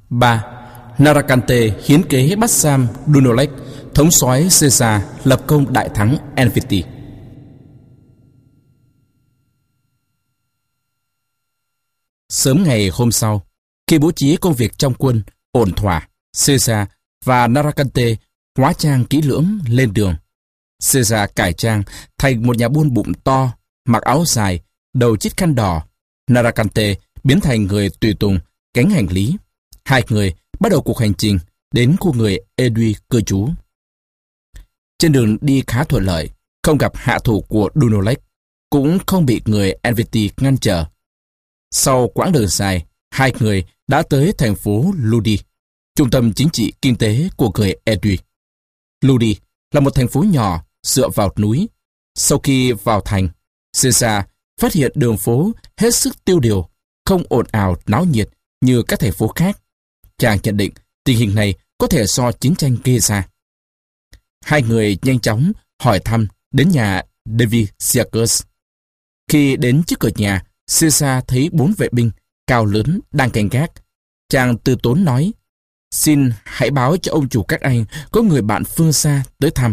3. Naracante hiến kế bắt giam Dunolech, thống soái Caesar lập công đại thắng Enviti. Sớm ngày hôm sau, khi bố trí công việc trong quân ổn thỏa, Caesar và Naracante hóa trang kỹ lưỡng lên đường. Caesar cải trang thành một nhà buôn bụng to, mặc áo dài, đầu chít khăn đỏ. Naracante biến thành người tùy tùng, gánh hành lý. Hai người bắt đầu cuộc hành trình đến khu người Edui cư trú. Trên đường đi khá thuận lợi, không gặp hạ thủ của Dunolech, cũng không bị người Enviti ngăn trở. Sau quãng đường dài, hai người đã tới thành phố Ludi, trung tâm chính trị kinh tế của người Edui. Ludi là một thành phố nhỏ dựa vào núi. Sau khi vào thành, Caesar phát hiện đường phố hết sức tiêu điều, không ồn ào náo nhiệt như các thành phố khác. Chàng nhận định tình hình này có thể do chiến tranh gây ra. Hai người nhanh chóng hỏi thăm đến nhà David Siacus. Khi đến trước cửa nhà, Caesar thấy 4 vệ binh cao lớn đang canh gác. Chàng từ tốn nói: "Xin hãy báo cho ông chủ các anh có người bạn phương xa tới thăm."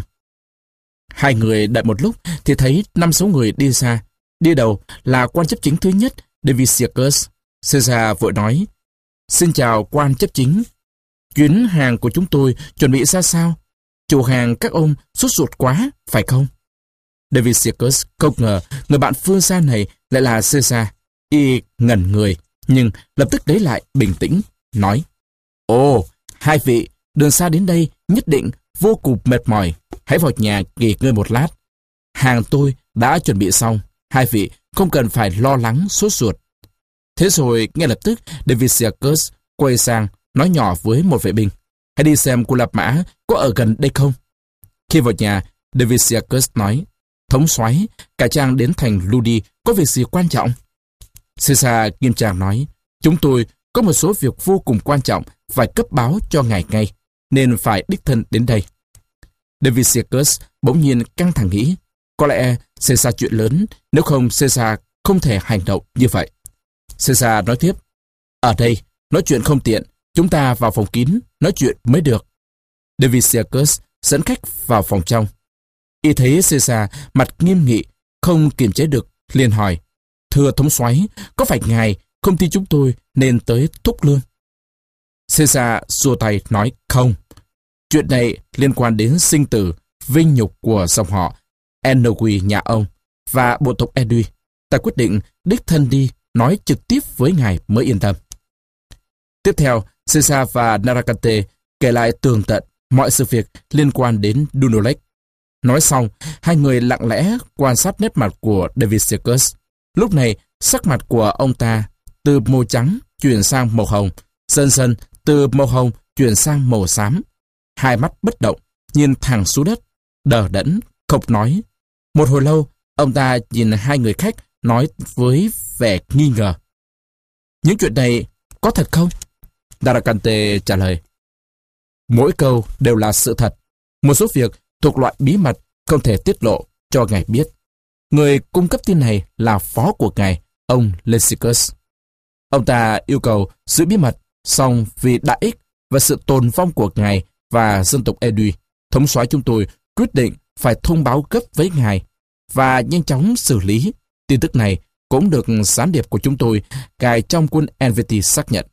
Hai người đợi một lúc thì thấy 5-6 người đi ra. Đi đầu là quan chấp chính thứ nhất, David Siacus. Caesar vội nói: "Xin chào quan chấp chính. Chuyến hàng của chúng tôi chuẩn bị ra sao? Chủ hàng các ông sốt ruột quá, phải không?" David Siacus không ngờ người bạn phương xa này lại là Caesar. Y ngẩn người, nhưng lập tức lấy lại bình tĩnh, nói: "Ồ, hai vị, đường xa đến đây nhất định vô cùng mệt mỏi. Hãy vào nhà nghỉ ngơi một lát. Hàng tôi đã chuẩn bị xong, hai vị không cần phải lo lắng sốt ruột." Thế rồi ngay lập tức David Siacus quay sang nói nhỏ với một vệ binh: "Hãy đi xem cô Lạp Mã có ở gần đây không?" Khi vào nhà, David Siacus nói: "Thống soái, cải trang đến thành Ludi có việc gì quan trọng?" Caesar nghiêm trang nói: "Chúng tôi có một số việc vô cùng quan trọng phải cấp báo cho ngài ngay, nên phải đích thân đến đây." David Siacus bỗng nhiên căng thẳng nghĩ: có lẽ xảy ra chuyện lớn, nếu không Caesar không thể hành động như vậy. Caesar nói tiếp: "Ở đây, nói chuyện không tiện, chúng ta vào phòng kín, nói chuyện mới được." David Siacus dẫn khách vào phòng trong. Y thấy Caesar mặt nghiêm nghị, không kiềm chế được, liền hỏi: "Thưa thống soái, có phải ngài không tin chúng tôi nên tới thúc lương?" Caesar xua tay nói: "Không. Chuyện này liên quan đến sinh tử, vinh nhục của dòng họ Enoui nhà ông và bộ tộc Edui. Ta quyết định đích thân đi nói trực tiếp với ngài mới yên tâm." Tiếp theo, Caesar và Naracante kể lại tường tận mọi sự việc liên quan đến Dunolech. Nói xong, hai người lặng lẽ quan sát nét mặt của David Siacus. Lúc này, sắc mặt của ông ta từ màu trắng chuyển sang màu hồng, dần dần từ màu hồng chuyển sang màu xám. Hai mắt bất động, nhìn thẳng xuống đất, đờ đẫn, không nói. Một hồi lâu, ông ta nhìn hai người khách nói với vẻ nghi ngờ: "Những chuyện này có thật không?" Naracante trả lời: "Mỗi câu đều là sự thật. Một số việc thuộc loại bí mật không thể tiết lộ cho ngài biết. Người cung cấp tin này là phó của ngài, ông Lessicus. Ông ta yêu cầu giữ bí mật, song vì đại ích và sự tồn vong của ngài và dân tộc Edui, thống soái chúng tôi quyết định phải thông báo gấp với ngài và nhanh chóng xử lý. Tin tức này cũng được gián điệp của chúng tôi cài trong quân Enviti xác nhận."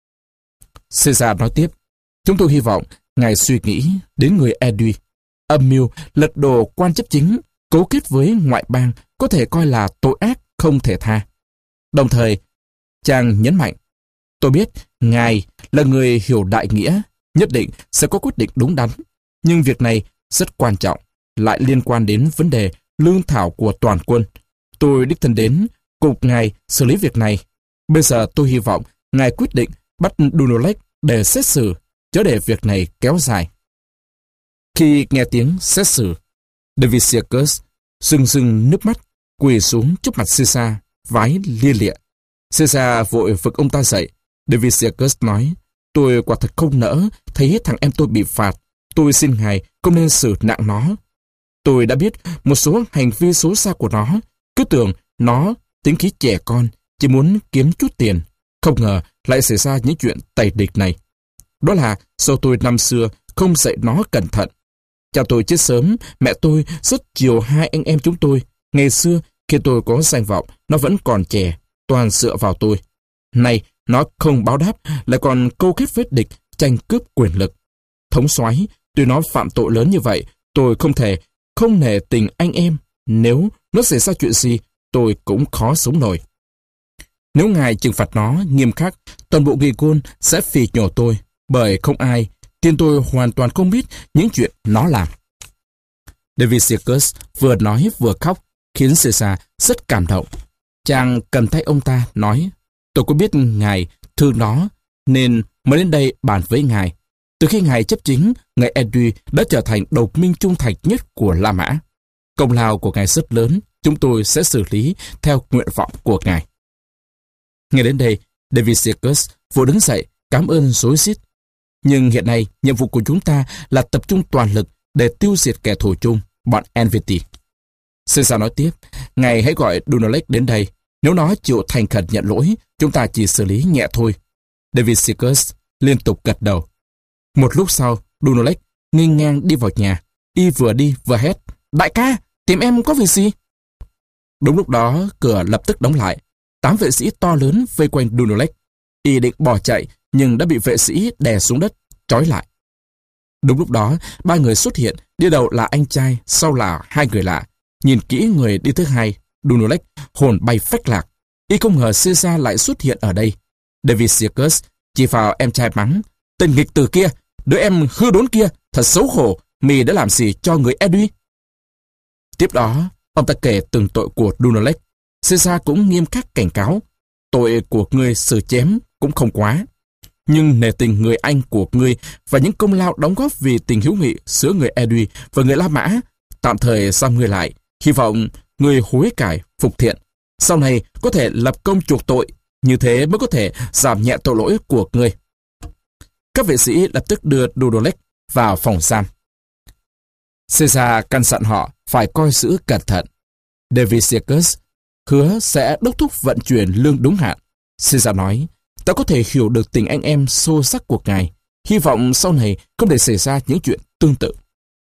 Caesar nói tiếp: "Chúng tôi hy vọng ngài suy nghĩ đến người Edui. Âm mưu lật đổ quan chấp chính, cấu kết với ngoại bang có thể coi là tội ác không thể tha." Đồng thời, chàng nhấn mạnh: "Tôi biết ngài là người hiểu đại nghĩa, nhất định sẽ có quyết định đúng đắn. Nhưng việc này rất quan trọng, lại liên quan đến vấn đề lương thảo của toàn quân. Tôi đích thân đến cùng ngài xử lý việc này. Bây giờ tôi hy vọng ngài quyết định bắt Dunolech để xét xử, chớ để việc này kéo dài." Khi nghe tiếng xét xử, David Siacus rưng rưng nước mắt, quỳ xuống trước mặt Caesar, vái lia lịa. Caesar vội vực ông ta dậy. David Siacus nói: "Tôi quả thật không nỡ thấy thằng em tôi bị phạt. Tôi xin ngài không nên xử nặng nó. Tôi đã biết một số hành vi xấu xa của nó, cứ tưởng nó tính khí trẻ con, chỉ muốn kiếm chút tiền. Không ngờ lại xảy ra những chuyện tày địch này. Đó là do tôi năm xưa không dạy nó cẩn thận. Cha tôi chết sớm, mẹ tôi rất chiều hai anh em chúng tôi. Ngày xưa, khi tôi có danh vọng, nó vẫn còn trẻ, toàn dựa vào tôi. Nay, nó không báo đáp, lại còn câu kết với địch, tranh cướp quyền lực. Thống soái, tuy nó phạm tội lớn như vậy, tôi không nể tình anh em. Nếu nó xảy ra chuyện gì, tôi cũng khó sống nổi. Nếu ngài trừng phạt nó nghiêm khắc, toàn bộ nghị côn sẽ phỉ nhổ tôi, bởi không ai, tiên tôi hoàn toàn không biết những chuyện nó làm. David Sickles vừa nói vừa khóc, khiến Caesar rất cảm động. Chàng cầm tay ông ta, nói, tôi có biết ngài thương nó, nên mới đến đây bàn với ngài. Từ khi ngài chấp chính, ngài Edwy đã trở thành đồng minh trung thành nhất của La Mã. Công lao của ngài rất lớn, chúng tôi sẽ xử lý theo nguyện vọng của ngài. Nghe đến đây, David Sickles vừa đứng dậy, cảm ơn rối rít. Nhưng hiện nay, nhiệm vụ của chúng ta là tập trung toàn lực để tiêu diệt kẻ thù chung, bọn Helvetii. Caesar nói tiếp, ngài hãy gọi Dunelec đến đây. Nếu nó chịu thành khẩn nhận lỗi, chúng ta chỉ xử lý nhẹ thôi. David Sickles liên tục gật đầu. Một lúc sau, Dunelec nghênh ngang đi vào nhà. Y vừa đi vừa hét, đại ca, tìm em có việc gì? Đúng lúc đó, cửa lập tức đóng lại. 8 vệ sĩ to lớn vây quanh Dunelec. Y định bỏ chạy, nhưng đã bị vệ sĩ đè xuống đất, trói lại. Đúng lúc đó, 3 người xuất hiện, đi đầu là anh trai, sau là 2 người lạ. Nhìn kỹ người đi thứ hai, Dunelec hồn bay phách lạc. Y không ngờ Caesar lại xuất hiện ở đây. David Sickles chỉ vào em trai mắng, tên nghịch tử kia, đứa em hư đốn kia, thật xấu hổ, mày đã làm gì cho người Edwy? Tiếp đó, ông ta kể từng tội của Dunelec. Caesar cũng nghiêm khắc cảnh cáo, tội của ngươi xử chém cũng không quá. Nhưng nể tình người anh của ngươi và những công lao đóng góp vì tình hữu nghị giữa người Edwy và người La Mã, tạm thời giam ngươi lại, hy vọng ngươi hối cải, phục thiện. Sau này có thể lập công chuộc tội, như thế mới có thể giảm nhẹ tội lỗi của ngươi. Các vệ sĩ lập tức đưa Dunelec vào phòng giam. Caesar căn dặn họ phải coi giữ cẩn thận. David Sickles hứa sẽ đốc thúc vận chuyển lương đúng hạn. Caesar nói, ta có thể hiểu được tình anh em sâu sắc của ngài, hy vọng sau này không để xảy ra những chuyện tương tự.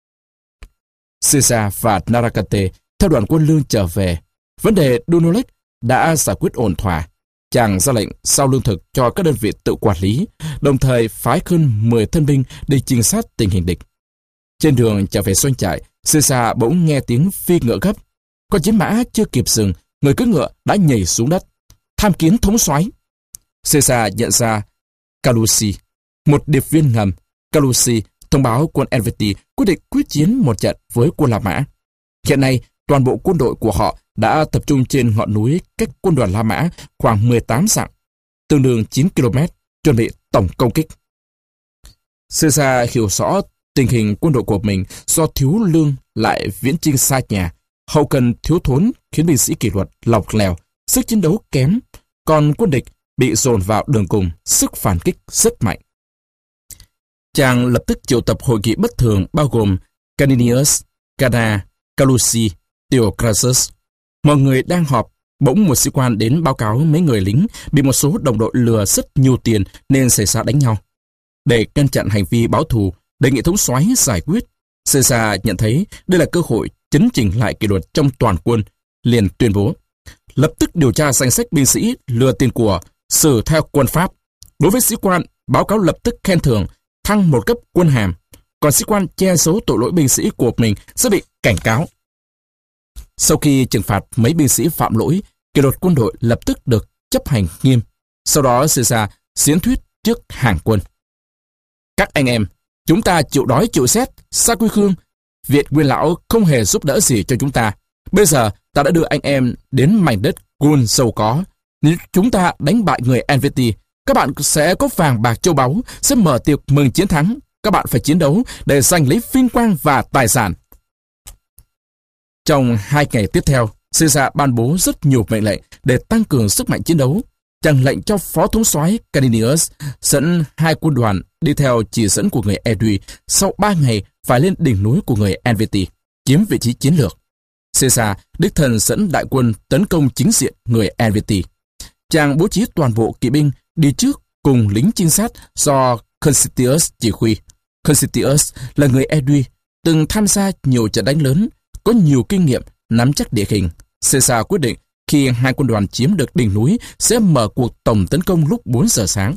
Caesar và Narracante theo đoàn quân lương trở về. Vấn đề Dunelec đã giải quyết ổn thỏa. Chàng ra lệnh giao lương thực cho các đơn vị tự quản lý, đồng thời phái hơn 10 thân binh đi trinh sát tình hình địch. Trên đường trở về doanh trại, Caesar bỗng nghe tiếng phi ngựa gấp. Con chiến mã chưa kịp dừng, người cưỡi ngựa đã nhảy xuống đất. Tham kiến thống soái. Caesar nhận ra Calusi, một điệp viên ngầm. Calusi thông báo quân Helvetii quyết định quyết chiến một trận với quân La Mã. Hiện nay, toàn bộ quân đội của họ đã tập trung trên ngọn núi cách quân đoàn La Mã khoảng 18 dặm, tương đương 9 km, chuẩn bị tổng công kích. Caesar hiểu rõ tình hình quân đội của mình do thiếu lương lại viễn chinh xa nhà, hậu cần thiếu thốn khiến binh sĩ kỷ luật lỏng lẻo, sức chiến đấu kém, còn quân địch bị dồn vào đường cùng, sức phản kích rất mạnh. Chàng lập tức triệu tập hội nghị bất thường bao gồm Caninius, Cana, Calusi, Theocrasus. Mọi người đang họp, bỗng một sĩ quan đến báo cáo mấy người lính bị một số đồng đội lừa rất nhiều tiền nên xảy ra đánh nhau. Để ngăn chặn hành vi báo thù, đề nghị thống soái giải quyết. Caesar nhận thấy đây là cơ hội chấn chỉnh lại kỷ luật trong toàn quân, liền tuyên bố lập tức điều tra danh sách binh sĩ lừa tiền của, xử theo quân pháp. Đối với sĩ quan, báo cáo lập tức khen thưởng, thăng một cấp quân hàm, còn sĩ quan che giấu tội lỗi binh sĩ của mình sẽ bị cảnh cáo. Sau khi trừng phạt mấy binh sĩ phạm lỗi, kỷ luật quân đội lập tức được chấp hành nghiêm. Sau đó Caesar diễn thuyết trước hàng quân. Các anh em, chúng ta chịu đói chịu rét, xa quê hương. Việt Nguyên Lão không hề giúp đỡ gì cho chúng ta. Bây giờ ta đã đưa anh em đến mảnh đất Gaul giàu có. Nếu chúng ta đánh bại người Helvetii, các bạn sẽ có vàng bạc châu báu, sẽ mở tiệc mừng chiến thắng. Các bạn phải chiến đấu để giành lấy vinh quang và tài sản. Trong 2 ngày tiếp theo, Caesar ban bố rất nhiều mệnh lệnh để tăng cường sức mạnh chiến đấu. Chàng lệnh cho phó thống soái Caninius dẫn 2 quân đoàn đi theo chỉ dẫn của người Edwy, sau 3 ngày phải lên đỉnh núi của người Helvetii, chiếm vị trí chiến lược. Caesar đích thân dẫn đại quân tấn công chính diện người Helvetii. Chàng bố trí toàn bộ kỵ binh đi trước cùng lính trinh sát do Constantius chỉ huy. Constantius là người Edu, từng tham gia nhiều trận đánh lớn, có nhiều kinh nghiệm, nắm chắc địa hình. Caesar quyết định khi hai quân đoàn chiếm được đỉnh núi sẽ mở cuộc tổng tấn công lúc 4 giờ sáng.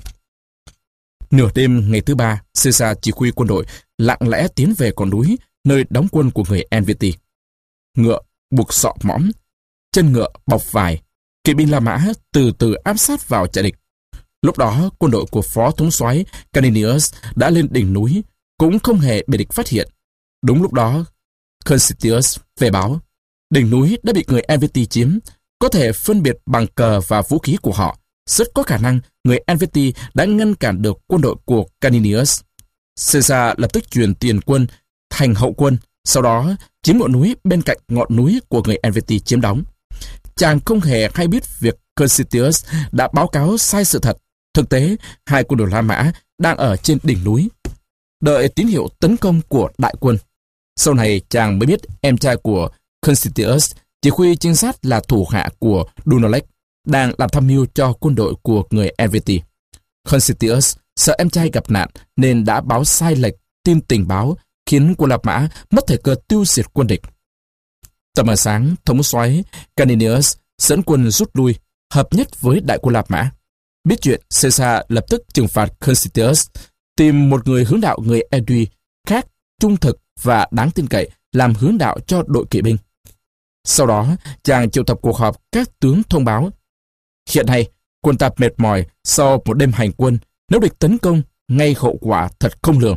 Nửa đêm ngày thứ ba, Caesar chỉ huy quân đội lặng lẽ tiến về con núi, nơi đóng quân của người Helvetii. Ngựa buộc sọ mõm, chân ngựa bọc vải, kỵ binh La Mã từ từ áp sát vào trại địch. Lúc đó, quân đội của phó thống soái Caninius đã lên đỉnh núi, cũng không hề bị địch phát hiện. Đúng lúc đó, Constantius về báo, đỉnh núi đã bị người Helvetii chiếm, có thể phân biệt bằng cờ và vũ khí của họ. Rất có khả năng người Helvetii đã ngăn cản được quân đội của Caninius. Caesar lập tức chuyển tiền quân thành hậu quân, sau đó chiếm ngọn núi bên cạnh ngọn núi của người Helvetii chiếm đóng. Chàng không hề hay biết việc Constantius đã báo cáo sai sự thật. Thực tế, hai quân đội La Mã đang ở trên đỉnh núi, đợi tín hiệu tấn công của đại quân. Sau này chàng mới biết em trai của Constantius, chỉ huy trinh sát là thủ hạ của Dunolech, đang làm tham mưu cho quân đội của người Helvetii. Constantius sợ em trai gặp nạn nên đã báo sai lệch tin tình báo, khiến quân La Mã mất thời cơ tiêu diệt quân địch. Tầm mờ sáng, thống soái Caninius dẫn quân rút lui, hợp nhất với đại quân La Mã. Biết chuyện, Caesar lập tức trừng phạt Constantius, tìm một người hướng đạo người Edu khác trung thực và đáng tin cậy làm hướng đạo cho đội kỵ binh. Sau đó, chàng triệu tập cuộc họp các tướng thông báo: hiện nay, quân ta mệt mỏi sau một đêm hành quân, nếu địch tấn công, ngay hậu quả thật không lường.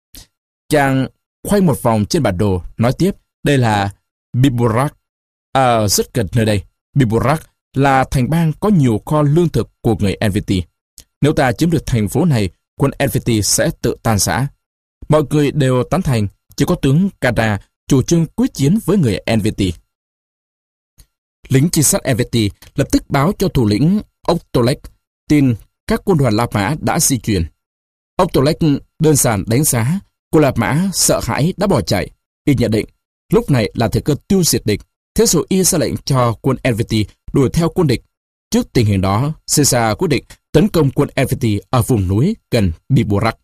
Chàng khoay một vòng trên bản đồ, nói tiếp, đây là Biburak, rất gần nơi đây. Biburak là thành bang có nhiều kho lương thực của người Helvetii. Nếu ta chiếm được thành phố này, quân Helvetii sẽ tự tan rã. Mọi người đều tán thành, chỉ có tướng Cada chủ trương quyết chiến với người Helvetii. Lính trinh sát Helvetii lập tức báo cho thủ lĩnh Optolek tin các quân đoàn La Mã đã di chuyển. Optolek đơn giản đánh giá quân La Mã sợ hãi đã bỏ chạy. Y nhận định lúc này là thời cơ tiêu diệt địch. Thế rồi y ra lệnh cho quân Helvetii đuổi theo quân địch. Trước tình hình đó, Caesar quyết định tấn công quân Helvetii ở vùng núi gần Biburak.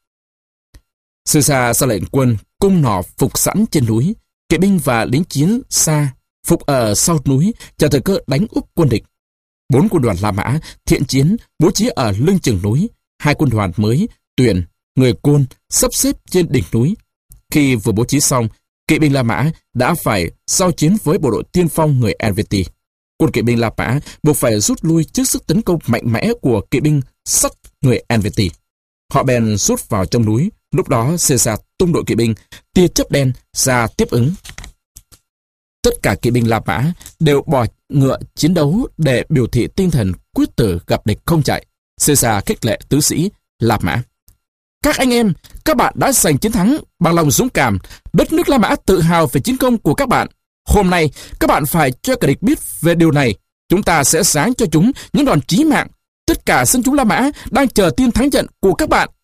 Caesar ra lệnh quân cung nỏ phục sẵn trên núi, kỵ binh và lính chiến xa phục ở sau núi chờ thời cơ đánh úp quân địch. 4 quân đoàn La Mã thiện chiến bố trí ở lưng chừng núi, 2 quân đoàn mới Tuyển, người Côn sắp xếp trên đỉnh núi. Khi vừa bố trí xong, kỵ binh La Mã đã phải giao chiến với bộ đội tiên phong người Helvetii. Quân kỵ binh La Mã buộc phải rút lui trước sức tấn công mạnh mẽ của kỵ binh sắt người Helvetii. Họ bèn rút vào trong núi. Lúc đó Caesar tung đội kỵ binh tia chớp đen ra tiếp ứng. Tất cả kỵ binh La Mã đều bỏ ngựa chiến đấu để biểu thị tinh thần quyết tử gặp địch không chạy. Caesar khích lệ tứ sĩ La Mã: các anh em, các bạn đã giành chiến thắng bằng lòng dũng cảm. Đất nước La Mã tự hào về chiến công của các bạn. Hôm nay, các bạn phải cho kẻ địch biết về điều này. Chúng ta sẽ giáng cho chúng những đòn chí mạng. Tất cả dân chúng La Mã đang chờ tin thắng trận của các bạn.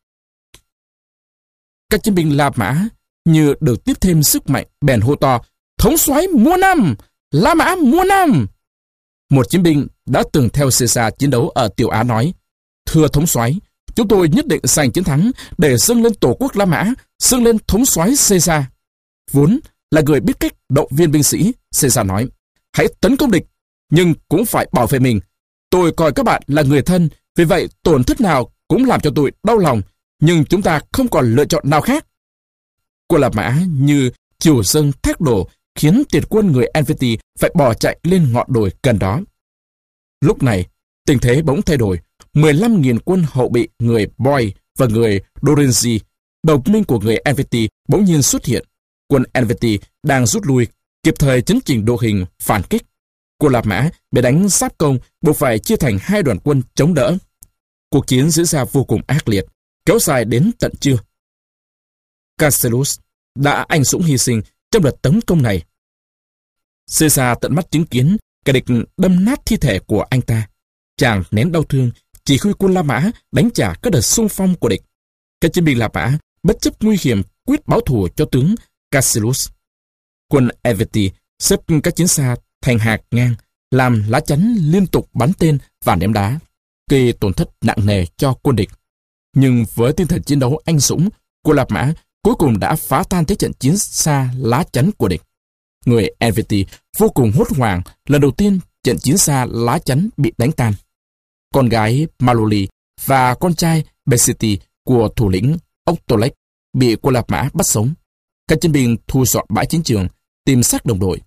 Các chiến binh La Mã như được tiếp thêm sức mạnh, bèn hô to: thống soái muôn năm, La Mã muôn năm. Một chiến binh đã từng theo Caesar chiến đấu ở Tiểu Á nói: thưa thống soái, chúng tôi nhất định giành chiến thắng để dâng lên tổ quốc La Mã, dâng lên thống soái Caesar. Vốn là người biết cách động viên binh sĩ, Caesar nói: hãy tấn công địch, nhưng cũng phải bảo vệ mình. Tôi coi các bạn là người thân, vì vậy tổn thất nào cũng làm cho tôi đau lòng, nhưng chúng ta không còn lựa chọn nào khác. Quân La Mã như chiều dâng thác đổ, khiến tiền quân người Helvetii phải bỏ chạy lên ngọn đồi gần đó. Lúc này, tình thế bỗng thay đổi. 15.000 quân hậu bị người Boy và người Dorenzi, đồng minh của người Helvetii, bỗng nhiên xuất hiện. Quân Helvetii đang rút lui, kịp thời chấn chỉnh đội hình phản kích. Quân La Mã bị đánh giáp công, buộc phải chia thành 2 đoàn quân chống đỡ. Cuộc chiến diễn ra vô cùng ác liệt, kéo dài đến tận trưa. Castellus đã anh dũng hy sinh trong đợt tấn công này. Caesar tận mắt chứng kiến kẻ địch đâm nát thi thể của anh ta. Chàng nén đau thương, chỉ huy quân La Mã đánh trả các đợt xung phong của địch. Các chiến binh La Mã bất chấp nguy hiểm quyết báo thù cho tướng Castellus. Quân Helvetii xếp các chiến xa thành hạt ngang, làm lá chắn liên tục bắn tên và ném đá, gây tổn thất nặng nề cho quân địch. Nhưng với tinh thần chiến đấu anh dũng, quân La Mã cuối cùng đã phá tan thế trận chiến xa lá chắn của địch. Người Helvetii vô cùng hốt hoảng, lần đầu tiên trận chiến xa lá chắn bị đánh tan. Con gái Maloli và con trai Besiti của thủ lĩnh Octolek bị quân La Mã bắt sống. Các chiến binh thu dọn bãi chiến trường, tìm xác đồng đội.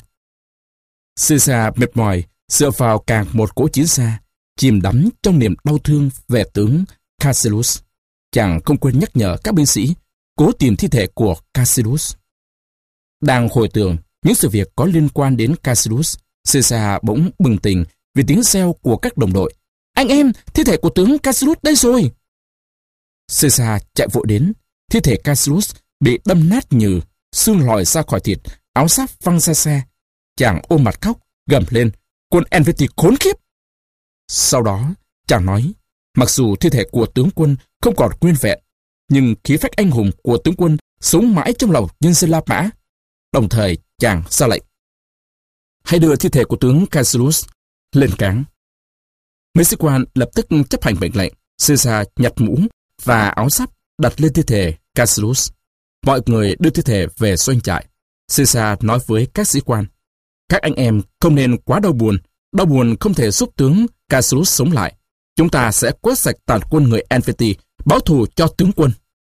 Caesar mệt mỏi, dựa vào càng một cỗ chiến xa, chìm đắm trong niềm đau thương về tướng Cassius. Chàng không quên nhắc nhở các binh sĩ cố tìm thi thể của Cassius. Đang hồi tưởng những sự việc có liên quan đến Cassius, Caesar bỗng bừng tỉnh vì tiếng reo của các đồng đội. Anh em, thi thể của tướng Cassius đây rồi! Caesar chạy vội đến. Thi thể Cassius bị đâm nát nhừ, xương lòi ra khỏi thịt, áo giáp văng ra xe. Chàng ôm mặt khóc, gầm lên, quân Helvetii khốn kiếp! Sau đó, chàng nói, mặc dù thi thể của tướng quân không còn nguyên vẹn, nhưng khí phách anh hùng của tướng quân sống mãi trong lòng nhân dân La Mã. Đồng thời, chàng ra lệnh. Hãy đưa thi thể của tướng Cassius lên cáng. Mấy sĩ quan lập tức chấp hành mệnh lệnh. Caesar nhặt mũ và áo giáp đặt lên thi thể Cassius. Mọi người đưa thi thể về doanh trại. Caesar nói với các sĩ quan, các anh em không nên quá đau buồn không thể giúp tướng Cassius sống lại. Chúng ta sẽ quét sạch tàn quân người Helvetii, báo thù cho tướng quân.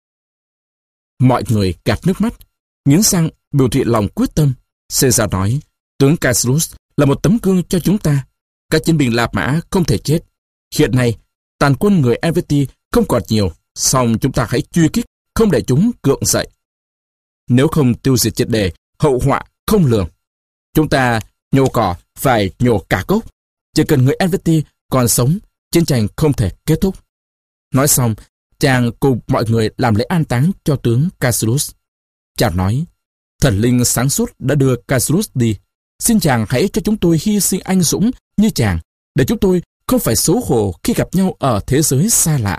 Mọi người gạt nước mắt, nghiến răng biểu thị lòng quyết tâm. Caesar nói, tướng Cassius là một tấm gương cho chúng ta. Các chiến binh La Mã không thể chết. Hiện nay, tàn quân người Helvetii không còn nhiều, song chúng ta hãy truy kích, không để chúng gượng dậy. Nếu không tiêu diệt triệt để, hậu họa không lường. Chúng ta nhổ cỏ phải nhổ cả gốc. Chỉ cần người Helvetii còn sống, chiến tranh không thể kết thúc. Nói xong, chàng cùng mọi người làm lễ an táng cho tướng Cassius. Chàng nói, thần linh sáng suốt đã đưa Cassius đi. Xin chàng hãy cho chúng tôi hy sinh anh dũng như chàng, để chúng tôi không phải xấu hổ khi gặp nhau ở thế giới xa lạ.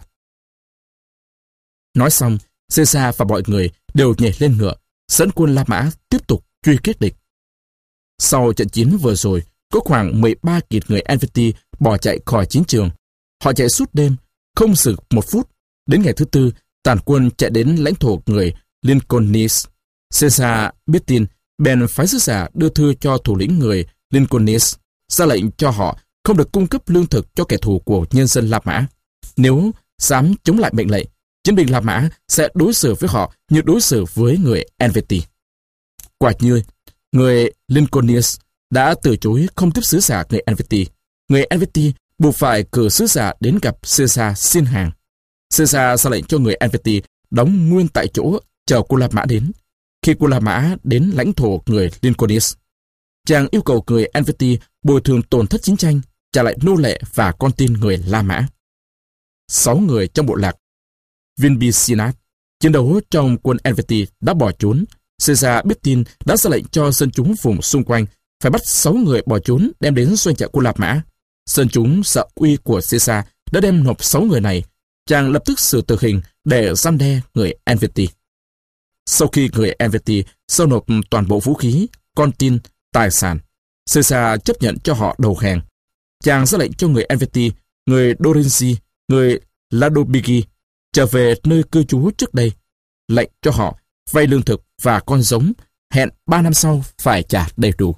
Nói xong, Caesar và mọi người đều nhảy lên ngựa, dẫn quân La Mã tiếp tục truy kích địch. Sau trận chiến vừa rồi, có khoảng 13 kiệt người Helvetii bỏ chạy khỏi chiến trường. Họ chạy suốt đêm, không dừng một phút. Đến ngày thứ tư, tàn quân chạy đến lãnh thổ người Lincolnis. Caesar biết tin, bèn phái sứ giả đưa thư cho thủ lĩnh người Lincolnis, ra lệnh cho họ không được cung cấp lương thực cho kẻ thù của nhân dân La Mã. Nếu dám chống lại mệnh lệnh, chiến binh La Mã sẽ đối xử với họ như đối xử với người Helvetii. Quả nhiên, người Lincolnis đã từ chối không tiếp sứ giả người Helvetii. Người Helvetii buộc phải cử sứ giả đến gặp Caesar xin hàng. Caesar ra lệnh cho người Helvetii đóng nguyên tại chỗ chờ quân La Mã đến. Khi quân La Mã đến lãnh thổ người Lincolnis, chàng yêu cầu người Helvetii bồi thường tổn thất chiến tranh, trả lại nô lệ và con tin người La Mã. 6 người trong bộ lạc Vinbicinat chiến đấu trong quân Helvetii đã bỏ trốn. Caesar biết tin đã ra lệnh cho dân chúng vùng xung quanh phải bắt 6 người bỏ trốn đem đến doanh trại quân La Mã. Dân chúng sợ uy của Caesar đã đem nộp 6 người này. Chàng lập tức xử tử hình để răn đe người Helvetii. Sau khi người Helvetii giao nộp toàn bộ vũ khí, con tin, tài sản, Caesar chấp nhận cho họ đầu hàng. Chàng ra lệnh cho người Helvetii, người Dorinzi, người Ladobigi trở về nơi cư trú trước đây. Lệnh cho họ vay lương thực và con giống, hẹn 3 năm sau phải trả đầy đủ.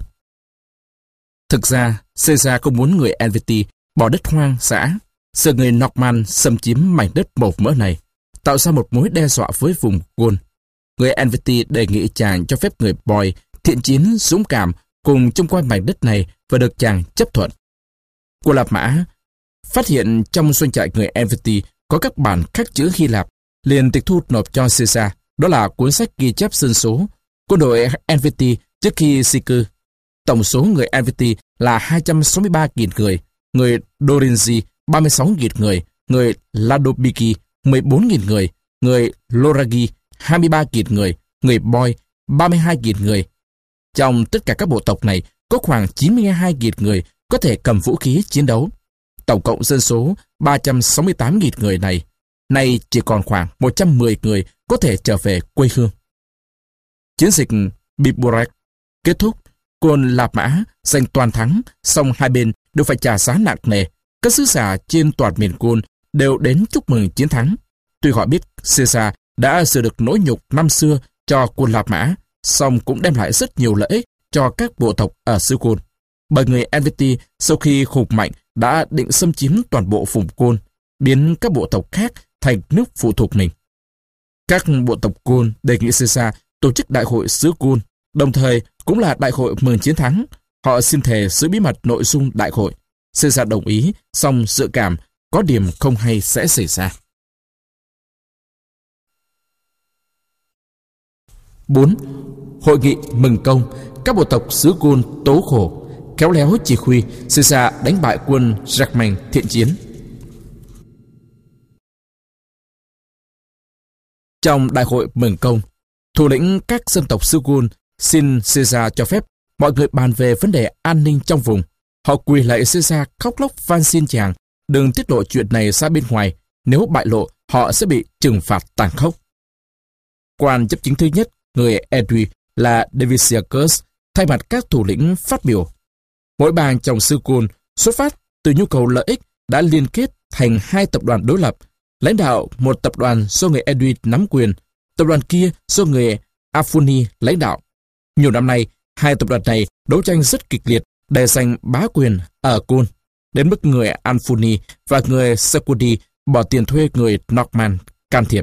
Thực ra, Caesar không muốn người Helvetii bỏ đất hoang dã, sợ người Norman xâm chiếm mảnh đất màu mỡ này, tạo ra một mối đe dọa với vùng Gaul. Người Helvetii đề nghị chàng cho phép người Boy thiện chiến, dũng cảm cùng trông coi mảnh đất này và được chàng chấp thuận. Quân La Mã phát hiện trong doanh trại người Helvetii có các bản khắc chữ Hy Lạp, liền tịch thu nộp cho Caesar. Đó là cuốn sách ghi chép dân số quân đội Helvetii trước khi di cư. Tổng số người Helvetii là 263.000 người, người Dorinzi 36.000 người, người Ladobigi 14.000 người, người Loragi 23.000 người Boy 32.000 người. Trong tất cả các bộ tộc này có khoảng 92.000 người có thể cầm vũ khí chiến đấu. Tổng cộng dân số 368.000 người này, nay chỉ còn khoảng 110 người có thể trở về quê hương. Chiến dịch Biburak kết thúc, quân La Mã giành toàn thắng, song hai bên đều phải trả giá nặng nề. Các sứ giả trên toàn miền Gaul đều đến chúc mừng chiến thắng. Tuy họ biết Caesar đã sửa được nỗi nhục năm xưa cho quân La Mã, song cũng đem lại rất nhiều lợi ích cho các bộ tộc ở xứ Gaul. Bởi người Helvetii sau khi hùng mạnh đã định xâm chiếm toàn bộ vùng Gaul, biến các bộ tộc khác thành nước phụ thuộc mình. Các bộ tộc Gaul đề nghị Caesar tổ chức đại hội xứ Gaul, đồng thời cũng là đại hội mừng chiến thắng. Họ xin thề giữ bí mật nội dung đại hội. Caesar đồng ý, song dự cảm có điểm không hay sẽ xảy ra. 4. Hội nghị mừng công. Các bộ tộc xứ Gaul tố khổ. Khéo léo chỉ huy, Caesar đánh bại quân Germain thiện chiến. Trong đại hội mừng công, thủ lĩnh các dân tộc xứ Gaul xin Caesar cho phép mọi người bàn về vấn đề an ninh trong vùng. Họ quỳ lạy Caesar khóc lóc van xin chàng đừng tiết lộ chuyện này ra bên ngoài, nếu bại lộ họ sẽ bị trừng phạt tàn khốc. Quan chấp chính thứ nhất, người Edwy là Diviciacus, thay mặt các thủ lĩnh phát biểu. Mỗi bang trong xứ Gaul xuất phát từ nhu cầu lợi ích đã liên kết thành hai tập đoàn đối lập, lãnh đạo một tập đoàn do người Edwy nắm quyền, tập đoàn kia do người Afuni lãnh đạo. Nhiều năm nay, hai tập đoàn này đấu tranh rất kịch liệt để giành bá quyền ở Gaul, đến mức người Afuni và người Secudi bỏ tiền thuê người Norman can thiệp.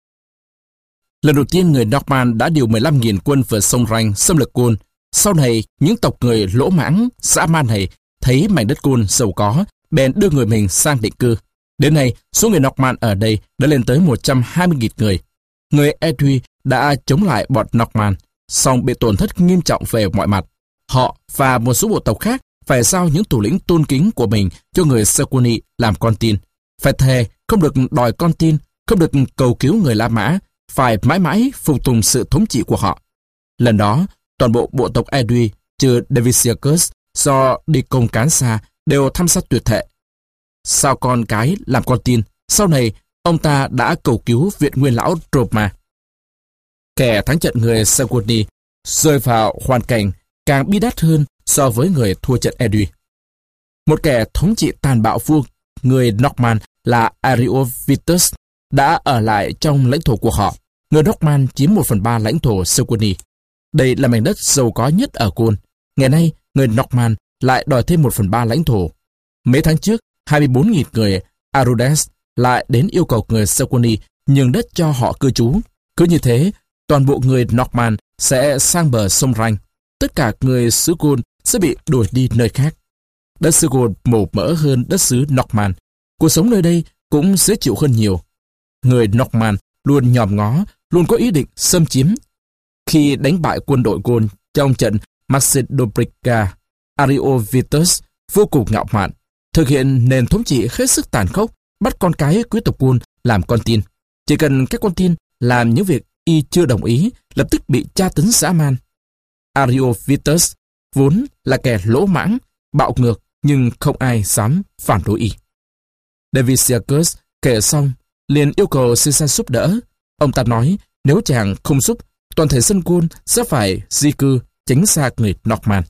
Lần đầu tiên người Norman đã điều 15.000 quân vượt sông Rhine xâm lược Gaul. Sau này, những tộc người lỗ mãng, dã man này thấy mảnh đất Gaul giàu có, bèn đưa người mình sang định cư. Đến nay, số người Norman ở đây đã lên tới 120.000 người. Người Edwy đã chống lại bọn Norman, song bị tổn thất nghiêm trọng về mọi mặt. Họ và một số bộ tộc khác phải giao những thủ lĩnh tôn kính của mình cho người Secuni làm con tin. Phải thề không được đòi con tin, không được cầu cứu người La Mã, phải mãi mãi phục tùng sự thống trị của họ. Lần đó, toàn bộ bộ tộc Edwy trừ Diviciacus do đi công cán xa đều tham gia tuyệt thệ. Sao con cái làm con tin, sau này ông ta đã cầu cứu viện nguyên lão Roma. Kẻ thắng trận người Secuni rơi vào hoàn cảnh càng bi đát hơn so với người thua trận Edwy. Một kẻ thống trị tàn bạo vua người Norman là Ariovistus đã ở lại trong lãnh thổ của họ. Người Norman chiếm 1/3 lãnh thổ Secuni. Đây là mảnh đất giàu có nhất ở Gaul. Ngày nay, người Norman lại đòi thêm 1/3 lãnh thổ. Mấy tháng trước, 24.000 người Arudes lại đến yêu cầu người Secuni nhường đất cho họ cư trú. Cứ như thế, toàn bộ người Norman sẽ sang bờ sông Rhine. Tất cả người xứ Gaul sẽ bị đuổi đi nơi khác. Đất xứ Gaul màu mỡ hơn đất xứ Norman. Cuộc sống nơi đây cũng dễ chịu hơn nhiều. Người Norman luôn nhòm ngó, luôn có ý định xâm chiếm. Khi đánh bại quân đội Gaul trong trận Macedobrica, Ariovistus vô cùng ngạo mạn, thực hiện nền thống trị hết sức tàn khốc, bắt con cái quý tộc Gaul làm con tin. Chỉ cần các con tin làm những việc y chưa đồng ý, lập tức bị tra tấn dã man. Ariovistus vốn là kẻ lỗ mãng, bạo ngược, nhưng không ai dám phản đối y. Diviciacus kể xong, liền yêu cầu Caesar giúp đỡ. Ông ta nói nếu chàng không giúp, toàn thể dân Gaul sẽ phải di cư tránh xa người Norman.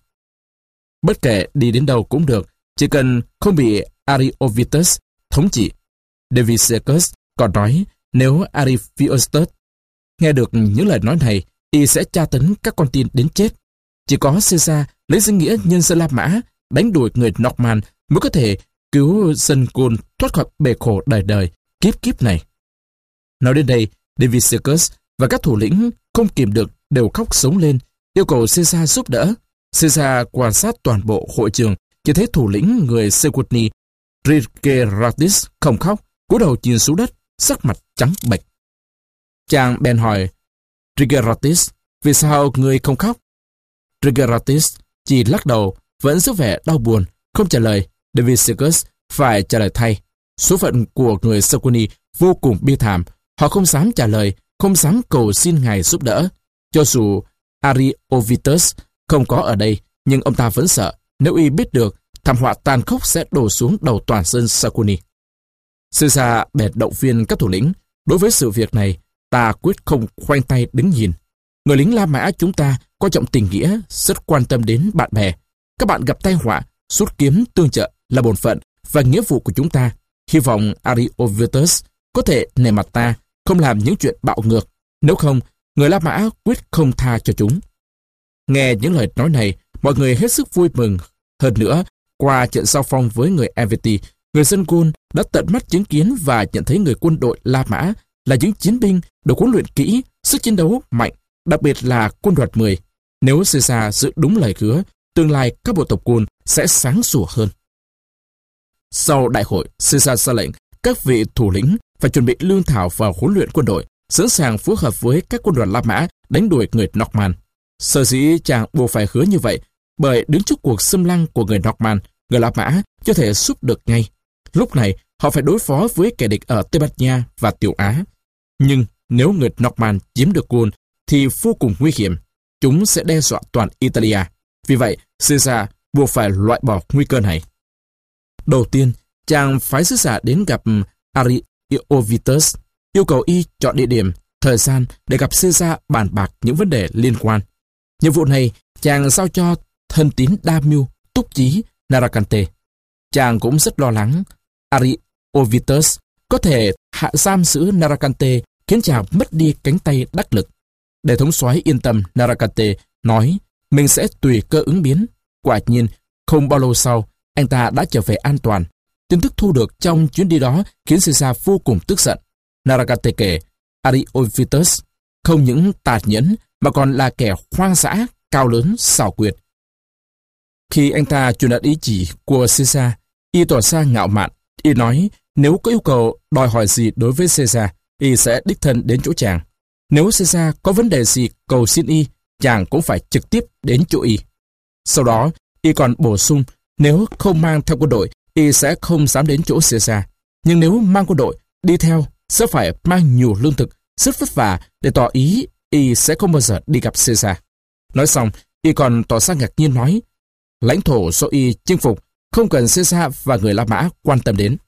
Bất kể đi đến đâu cũng được, chỉ cần không bị Ariovistus thống trị. Diviciacus còn nói nếu Ariovistus nghe được những lời nói này, y sẽ tra tấn các con tin đến chết. Chỉ có Caesar lấy danh nghĩa nhân dân La Mã đánh đuổi người Norman mới có thể cứu dân Gaul thoát khỏi bể khổ đời đời, kiếp kiếp này. Nói đến đây, Diviciacus và các thủ lĩnh không kìm được đều khóc sống lên, yêu cầu Caesar giúp đỡ. Caesar quan sát toàn bộ hội trường, chỉ thấy thủ lĩnh người Secuni Trigeratis không khóc, cúi đầu nhìn xuống đất, sắc mặt trắng bệch. Chàng bèn hỏi Trigeratis, vì sao người không khóc? Trigeratis chỉ lắc đầu, vẫn giữ vẻ đau buồn, không trả lời. Diviciacus phải trả lời thay. Số phận của người Secuni vô cùng bi thảm, họ không dám trả lời, không dám cầu xin ngài giúp đỡ. Cho dù Ariovistus không có ở đây, nhưng ông ta vẫn sợ, nếu y biết được, thảm họa tàn khốc sẽ đổ xuống đầu toàn dân Secuni. Caesar bèn động viên các thủ lĩnh, đối với sự việc này, ta quyết không khoanh tay đứng nhìn. Người lính La Mã chúng ta coi trọng tình nghĩa, rất quan tâm đến bạn bè. Các bạn gặp tai họa, rút kiếm tương trợ là bổn phận và nghĩa vụ của chúng ta. Hy vọng Ariovistus có thể nề mặt ta, không làm những chuyện bạo ngược. Nếu không, người La Mã quyết không tha cho chúng. Nghe những lời nói này, mọi người hết sức vui mừng. Hơn nữa, qua trận giao phong với người Helvetii, người dân Gaul đã tận mắt chứng kiến và nhận thấy người quân đội La Mã là những chiến binh được huấn luyện kỹ, sức chiến đấu mạnh, đặc biệt là quân đoàn 10. Nếu Caesar giữ đúng lời hứa, tương lai các bộ tộc Gaul sẽ sáng sủa hơn. Sau đại hội, Caesar ra lệnh các vị thủ lĩnh phải chuẩn bị lương thảo và huấn luyện quân đội, sẵn sàng phối hợp với các quân đoàn La Mã đánh đuổi người Norman. Sở dĩ chàng buộc phải hứa như vậy, bởi đứng trước cuộc xâm lăng của người Norman, người La Mã chưa thể giúp được ngay. Lúc này, họ phải đối phó với kẻ địch ở Tây Ban Nha và Tiểu Á. Nhưng nếu người Norman chiếm được Gaul thì vô cùng nguy hiểm. Chúng sẽ đe dọa toàn Italia. Vì vậy, Caesar buộc phải loại bỏ nguy cơ này. Đầu tiên, chàng phái sứ giả đến gặp Ariovistus, yêu cầu y chọn địa điểm, thời gian để gặp Caesar bàn bạc những vấn đề liên quan. Nhiệm vụ này, chàng giao cho thân tín đa mưu, túc chí Narracante. Chàng cũng rất lo lắng Ariovistus có thể hạ giam giữ Narracante, khiến chàng mất đi cánh tay đắc lực. Để thống soái yên tâm, Narracante nói mình sẽ tùy cơ ứng biến. Quả nhiên, không bao lâu sau, anh ta đã trở về an toàn. Tin tức thu được trong chuyến đi đó khiến Caesar vô cùng tức giận. Narracante kể, Ariovistus không những tàn nhẫn mà còn là kẻ hoang dã, cao lớn, xảo quyệt. Khi anh ta truyền đạt ý chỉ của Caesar, y tỏ ra ngạo mạn. Y nói nếu có yêu cầu đòi hỏi gì đối với Caesar, y sẽ đích thân đến chỗ chàng. Nếu Caesar có vấn đề gì cầu xin y, chàng cũng phải trực tiếp đến chỗ y. Sau đó, y còn bổ sung nếu không mang theo quân đội, y sẽ không dám đến chỗ Caesar. Nhưng nếu mang quân đội, đi theo sẽ phải mang nhiều lương thực, rất vất vả để tỏ ý y sẽ không bao giờ đi gặp Caesar. Nói xong, y còn tỏ ra ngạc nhiên nói lãnh thổ do y chinh phục không cần Caesar và người La Mã quan tâm đến.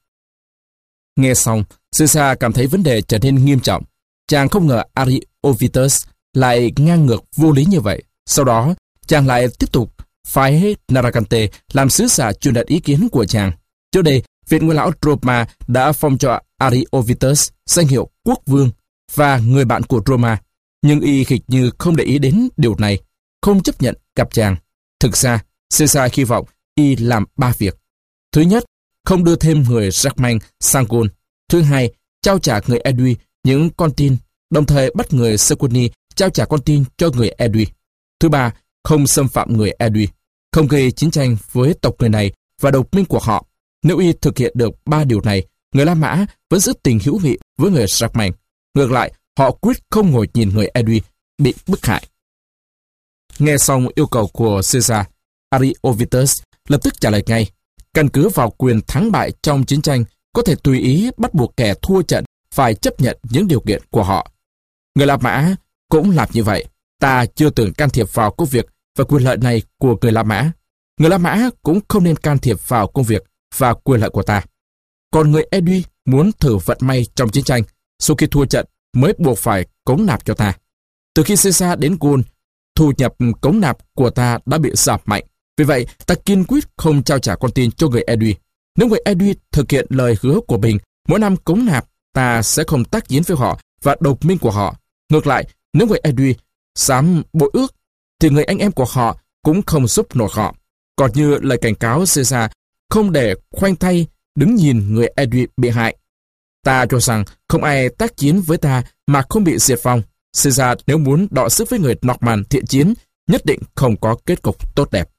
Nghe xong, Caesar cảm thấy vấn đề trở nên nghiêm trọng. Chàng không ngờ Ariovistus lại ngang ngược vô lý như vậy. Sau đó, chàng lại tiếp tục phái Narracante làm sứ giả truyền đạt ý kiến của chàng. Trước đây, Viện Nguyên lão Roma đã phong cho Ariovistus danh hiệu quốc vương và người bạn của Roma, nhưng y khịch như không để ý đến điều này, không chấp nhận gặp chàng. Thực ra, Caesar hy vọng y làm 3 việc. Thứ nhất, không đưa thêm người Germain sang Gaul. Thứ hai, trao trả người Edu những con tin, đồng thời bắt người Secuni trao trả con tin cho người Edu. Thứ ba, không xâm phạm người Edu, không gây chiến tranh với tộc người này và đồng minh của họ. Nếu y thực hiện được 3 điều này, người La Mã vẫn giữ tình hữu nghị với người Germain. Ngược lại, họ quyết không ngồi nhìn người Edu bị bức hại. Nghe xong yêu cầu của Caesar, Ariovistus lập tức trả lời ngay. Căn cứ vào quyền thắng bại trong chiến tranh, có thể tùy ý bắt buộc kẻ thua trận phải chấp nhận những điều kiện của họ. Người La Mã cũng làm như vậy. Ta chưa từng can thiệp vào công việc và quyền lợi này của người La Mã. Người La Mã cũng không nên can thiệp vào công việc và quyền lợi của ta. Còn người Edu muốn thử vận may trong chiến tranh, sau khi thua trận mới buộc phải cống nạp cho ta. Từ khi Caesar đến Gaul, thu nhập cống nạp của ta đã bị giảm mạnh. Vì vậy, ta kiên quyết không trao trả con tin cho người Edu. Nếu người Edu thực hiện lời hứa của mình, mỗi năm cống nạp, ta sẽ không tác chiến với họ và đồng minh của họ. Ngược lại, nếu người Edu dám bội ước, thì người anh em của họ cũng không giúp nổi họ. Còn như lời cảnh cáo Caesar không để khoanh tay đứng nhìn người Edu bị hại. Ta cho rằng không ai tác chiến với ta mà không bị diệt vong. Caesar nếu muốn đọ sức với người Norman thiện chiến, nhất định không có kết cục tốt đẹp.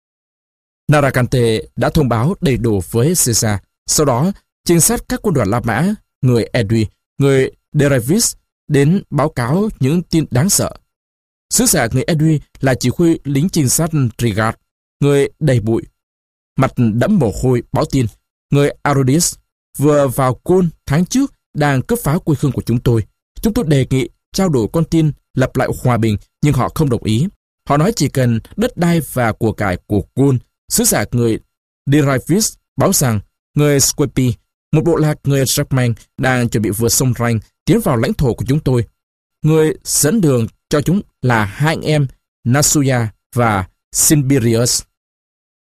Narracante đã thông báo đầy đủ với Caesar. Sau đó, trinh sát các quân đoàn La Mã, người Edu, người Deravis đến báo cáo những tin đáng sợ. Sứ giả người Edu là chỉ huy lính trinh sát Trigard, người đầy bụi, mặt đẫm mồ hôi báo tin. Người Arodis vừa vào Gaul tháng trước đang cướp phá quê hương của chúng tôi. Chúng tôi đề nghị trao đổi con tin, lập lại hòa bình, nhưng họ không đồng ý. Họ nói chỉ cần đất đai và của cải của Gaul. Sứ giả người Deravis báo rằng người Squepi, một bộ lạc người Germain, đang chuẩn bị vượt sông Rhine tiến vào lãnh thổ của chúng tôi. Người dẫn đường cho chúng là hai anh em Nasuya và Sinbirius.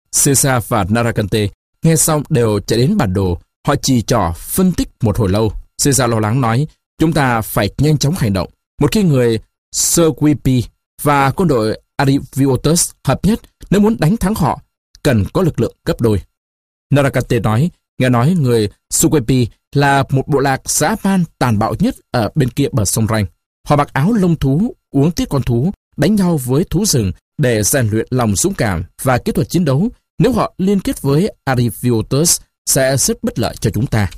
Caesar và Narracante nghe xong đều chạy đến bản đồ. Họ chỉ trỏ phân tích một hồi lâu. Caesar lo lắng nói, chúng ta phải nhanh chóng hành động. Một khi người Sergipi và quân đội Ariviotus hợp nhất, nếu muốn đánh thắng họ, cần có lực lượng gấp đôi. Narracante nói, nghe nói người Sergipi là một bộ lạc dã man tàn bạo nhất ở bên kia bờ sông Ranh. Họ mặc áo lông thú, uống tiết con thú, đánh nhau với thú rừng để rèn luyện lòng dũng cảm và kỹ thuật chiến đấu. Nếu họ liên kết với Ariviotus, sẽ rất bất lợi cho chúng ta.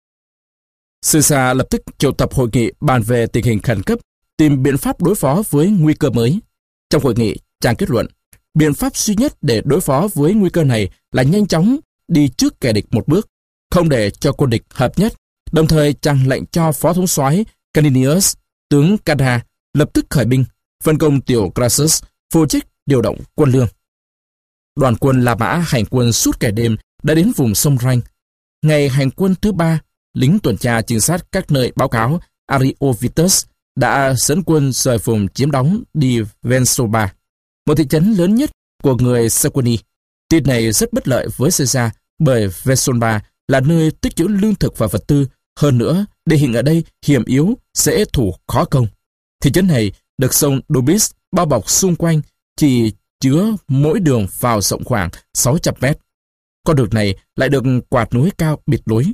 Caesar lập tức triệu tập hội nghị bàn về tình hình khẩn cấp, tìm biện pháp đối phó với nguy cơ mới. Trong hội nghị, chàng kết luận, biện pháp duy nhất để đối phó với nguy cơ này là nhanh chóng đi trước kẻ địch một bước, không để cho quân địch hợp nhất. Đồng thời, chàng lệnh cho phó thống soái Caninius, tướng Cana, lập tức khởi binh, phân công tiểu Crassus phụ trách điều động quân lương. Đoàn quân La Mã hành quân suốt cả đêm đã đến vùng sông Ranh. Ngày hành quân thứ 3, lính tuần tra trinh sát các nơi báo cáo Ariovistus đã dẫn quân rời vùng chiếm đóng đi Vensoba, một thị trấn lớn nhất của người Sequani. Tin này rất bất lợi với Caesar bởi Vensoba là nơi tích trữ lương thực và vật tư. Hơn nữa, địa hình ở đây hiểm yếu, dễ thủ khó công. Thị trấn này được sông Dobis bao bọc xung quanh, chỉ chứa mỗi đường vào rộng khoảng 600 mét. Con đường này lại được quạt núi cao bịt lối.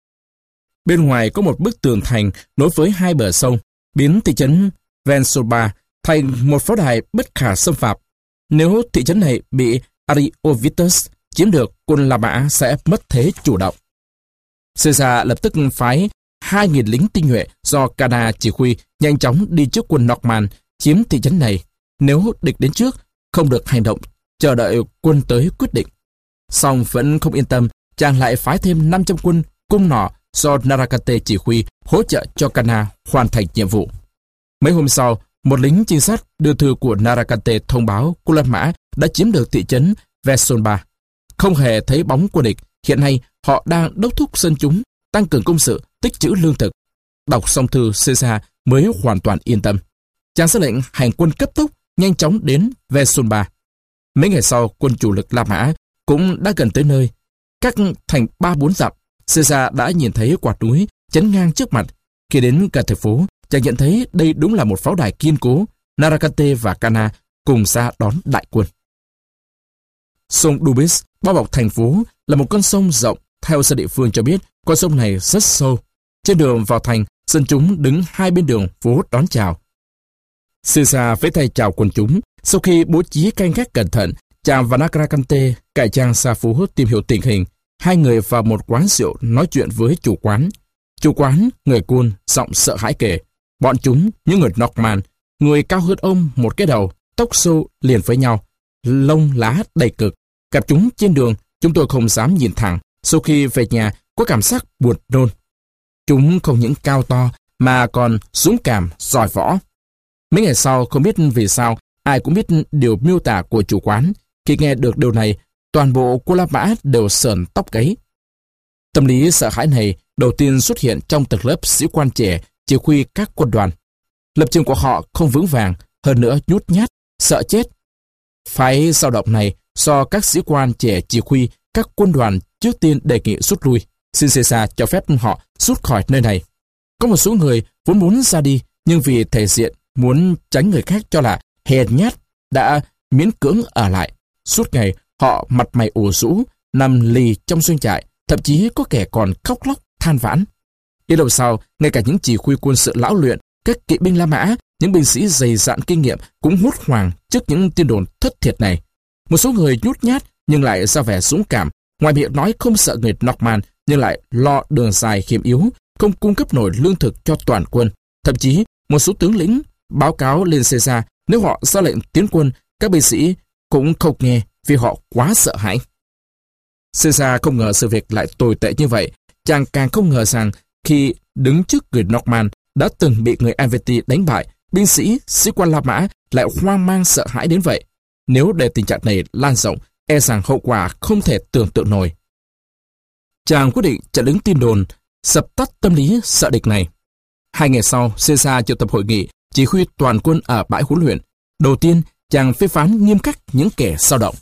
Bên ngoài có một bức tường thành nối với hai bờ sông, biến thị trấn Vensoba thành một pháo đài bất khả xâm phạm. Nếu thị trấn này bị Ariovistus chiếm được, quân La Mã sẽ mất thế chủ động. Caesar lập tức phái 2.000 lính tinh nhuệ do Cana chỉ huy nhanh chóng đi trước quân Norman chiếm thị trấn này. Nếu địch đến trước, không được hành động, chờ đợi quân tới quyết định. Song vẫn không yên tâm, chàng lại phái thêm 500 quân cung nỏ do Narracante chỉ huy hỗ trợ cho Cana hoàn thành nhiệm vụ. Mấy hôm sau, một lính trinh sát đưa thư của Narracante thông báo quân La Mã đã chiếm được thị trấn Vesonba. Không hề thấy bóng quân địch, hiện nay họ đang đốc thúc dân chúng tăng cường công sự, tích trữ lương thực. Đọc xong thư, Caesar mới hoàn toàn yên tâm. Chàng ra lệnh hành quân cấp tốc, nhanh chóng đến Vesonba. Mấy ngày sau, quân chủ lực La Mã cũng đã gần tới nơi. Cách thành 3-4 dặm, Caesar đã nhìn thấy quả núi chắn ngang trước mặt. Khi đến gần thành phố, chàng nhận thấy đây đúng là một pháo đài kiên cố. Narracante và Cana cùng ra đón đại quân. Sông Dubis bao bọc thành phố là một con sông rộng. Theo dân địa phương cho biết, con sông này rất sâu. Trên đường vào thành, dân chúng đứng hai bên đường phố đón chào. Caesar vẫy tay chào quần chúng. Sau khi bố trí canh gác cẩn thận, chàng và Narracante cải trang xa phố tìm hiểu tình hình. Hai người vào một quán rượu nói chuyện với chủ quán. Chủ quán, người Côn, giọng sợ hãi kể. Bọn chúng, những người Norman, người cao hơn ông một cái đầu, tóc xâu liền với nhau, lông lá đầy cực. Gặp chúng trên đường, chúng tôi không dám nhìn thẳng. Sau khi về nhà, có cảm giác buồn nôn. Chúng không những cao to, mà còn dũng cảm, giỏi võ. Mấy ngày sau, không biết vì sao, ai cũng biết điều miêu tả của chủ quán. Khi nghe được điều này, toàn bộ quân La Mã đều sởn tóc gáy. Tâm lý sợ hãi này đầu tiên xuất hiện trong tầng lớp sĩ quan trẻ chỉ huy các quân đoàn. Lập trường của họ không vững vàng, hơn nữa nhút nhát, sợ chết. Phái dao động này do các sĩ quan trẻ chỉ huy các quân đoàn trước tiên đề nghị rút lui. Xin Caesar cho phép họ rút khỏi nơi này. Có một số người vốn muốn ra đi, nhưng vì thể diện muốn tránh người khác cho là hèn nhát đã miễn cưỡng ở lại. Suốt ngày họ mặt mày ủ rũ, nằm lì trong doanh trại, thậm chí có kẻ còn khóc lóc than vãn. Ít lâu sau, ngay cả những chỉ huy quân sự lão luyện, các kỵ binh La Mã, những binh sĩ dày dạn kinh nghiệm cũng hốt hoảng trước những tin đồn thất thiệt này. Một số người nhút nhát nhưng lại ra vẻ dũng cảm, ngoài miệng nói không sợ người Norman nhưng lại lo đường dài hiểm yếu, không cung cấp nổi lương thực cho toàn quân. Thậm chí một số tướng lĩnh báo cáo lên Caesar nếu họ ra lệnh tiến quân, các binh sĩ cũng không nghe vì họ quá sợ hãi. Caesar không ngờ sự việc lại tồi tệ như vậy. Chàng càng không ngờ rằng khi đứng trước người Norman đã từng bị người Helvetii đánh bại, binh sĩ, sĩ quan La Mã lại hoang mang sợ hãi đến vậy. Nếu để tình trạng này lan rộng, e rằng hậu quả không thể tưởng tượng nổi. Chàng quyết định chặn đứng tin đồn, dập tắt tâm lý sợ địch này. 2 ngày sau, Caesar triệu tập hội nghị chỉ huy toàn quân ở bãi huấn luyện. Đầu tiên, chàng phê phán nghiêm khắc những kẻ xao động.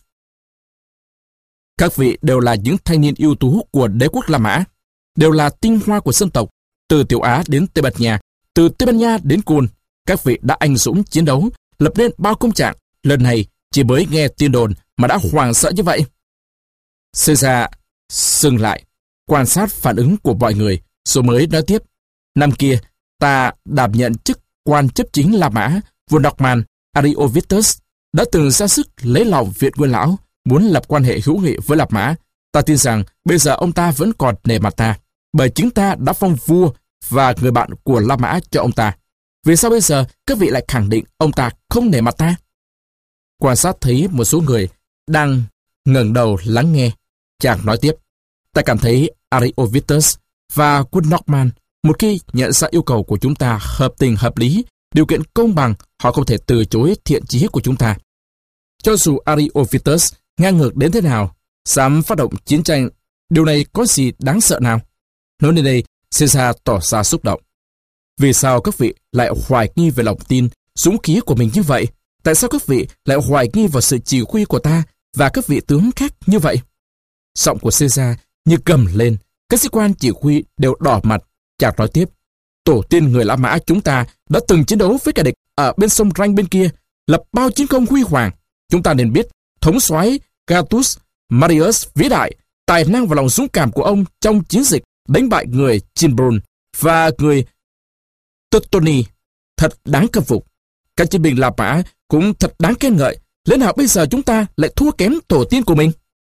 Các vị đều là những thanh niên ưu tú của đế quốc La Mã, đều là tinh hoa của dân tộc. từ Tiểu Á đến Tây Ban Nha, từ Tây Ban Nha đến Côn. Các vị đã anh dũng chiến đấu, lập nên bao công trạng. Lần này chỉ mới nghe tin đồn mà đã hoảng sợ như vậy. Caesar dừng lại, quan sát phản ứng của mọi người, rồi mới nói tiếp. Năm kia, ta đảm nhận chức quan chấp chính La Mã, vua Norman Ariovistus đã từng ra sức lấy lòng Viện Nguyên Lão, muốn lập quan hệ hữu nghị với La Mã. Ta tin rằng bây giờ ông ta vẫn còn nể mặt ta, bởi chính ta đã phong vua và người bạn của La Mã cho ông ta. Vì sao bây giờ các vị lại khẳng định ông ta không nể mặt ta? Quan sát thấy một số người đang ngẩng đầu lắng nghe, chàng nói tiếp. Ta cảm thấy Ariovistus và quân Norman, một khi nhận ra yêu cầu của chúng ta hợp tình hợp lý, điều kiện công bằng, họ không thể từ chối thiện chí của chúng ta. Cho dù Ariovistus ngang ngược đến thế nào, dám phát động chiến tranh, điều này có gì đáng sợ nào? Nói đến đây, Caesar tỏ ra xúc động. Vì sao các vị lại hoài nghi về lòng tin, dũng khí của mình như vậy? Tại sao các vị lại hoài nghi vào sự chỉ huy của ta và các vị tướng khác như vậy? Giọng của Caesar như gầm lên, các sĩ quan chỉ huy đều đỏ mặt. Chàng nói tiếp, tổ tiên người La Mã chúng ta đã từng chiến đấu với kẻ địch ở bên sông Ranh bên kia, lập bao chiến công huy hoàng. Chúng ta nên biết thống soái Gaius Marius vĩ đại, tài năng và lòng dũng cảm của ông trong chiến dịch đánh bại người Cimbrun và người Teutoni thật đáng khâm phục. Các chiến binh La Mã cũng thật đáng khen ngợi. Lẽ nào bây giờ chúng ta lại thua kém tổ tiên của mình?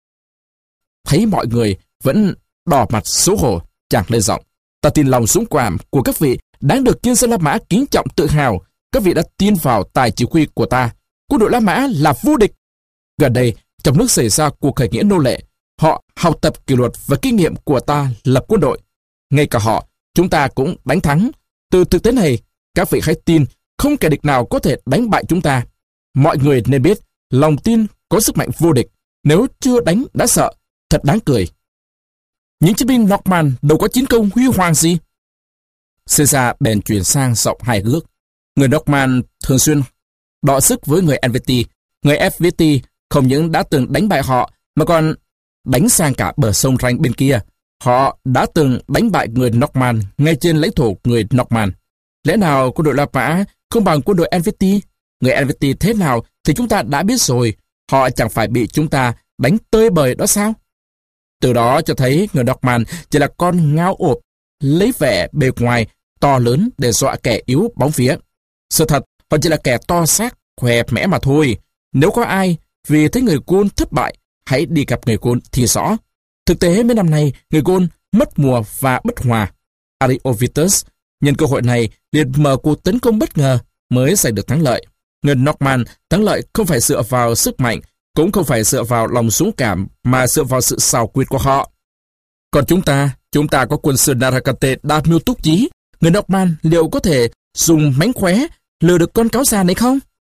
Thấy mọi người vẫn đỏ mặt xấu hổ, chàng lên giọng. Ta tin lòng dũng cảm của các vị đáng được nhân dân La Mã kính trọng tự hào. Các vị đã tin vào tài chỉ huy của ta. Quân đội La Mã là vô địch. Gần đây, trong nước xảy ra cuộc khởi nghĩa nô lệ. Họ học tập kỷ luật và kinh nghiệm của ta lập quân đội. Ngay cả họ, chúng ta cũng đánh thắng. Từ thực tế này, các vị hãy tin không kẻ địch nào có thể đánh bại chúng ta. Mọi người nên biết, lòng tin có sức mạnh vô địch. Nếu chưa đánh đã sợ, thật đáng cười. Những chiến binh Norman đâu có chiến công huy hoàng gì. Caesar bèn chuyển sang giọng hài hước. Người Norman thường xuyên đọ sức với người Helvetii. Người Helvetii không những đã từng đánh bại họ, mà còn đánh sang cả bờ sông Ranh bên kia. Họ đã từng đánh bại người Norman ngay trên lãnh thổ người Norman. Lẽ nào quân đội La Mã không bằng quân đội Helvetii? Người Helvetii thế nào thì chúng ta đã biết rồi. Họ chẳng phải bị chúng ta đánh tơi bời đó sao? Từ đó cho thấy người Norman chỉ là con ngao ộp, lấy vẻ bề ngoài to lớn để dọa kẻ yếu bóng vía. Sự thật, họ chỉ là kẻ to xác, khỏe mẽ mà thôi. Nếu có ai vì thấy người Gaul thất bại, hãy đi gặp người Gaul thì rõ. Thực tế mấy năm nay, người Gaul mất mùa và bất hòa. Ariovistus nhân cơ hội này liền mở cuộc tấn công bất ngờ mới giành được thắng lợi. Người Norman thắng lợi không phải dựa vào sức mạnh, cũng không phải dựa vào lòng dũng cảm, mà dựa vào sự xảo quyệt của họ. Còn chúng ta có quân sư Narracante đa mưu túc trí. Người Norman liệu có thể dùng mánh khóe lừa được con cáo già này không?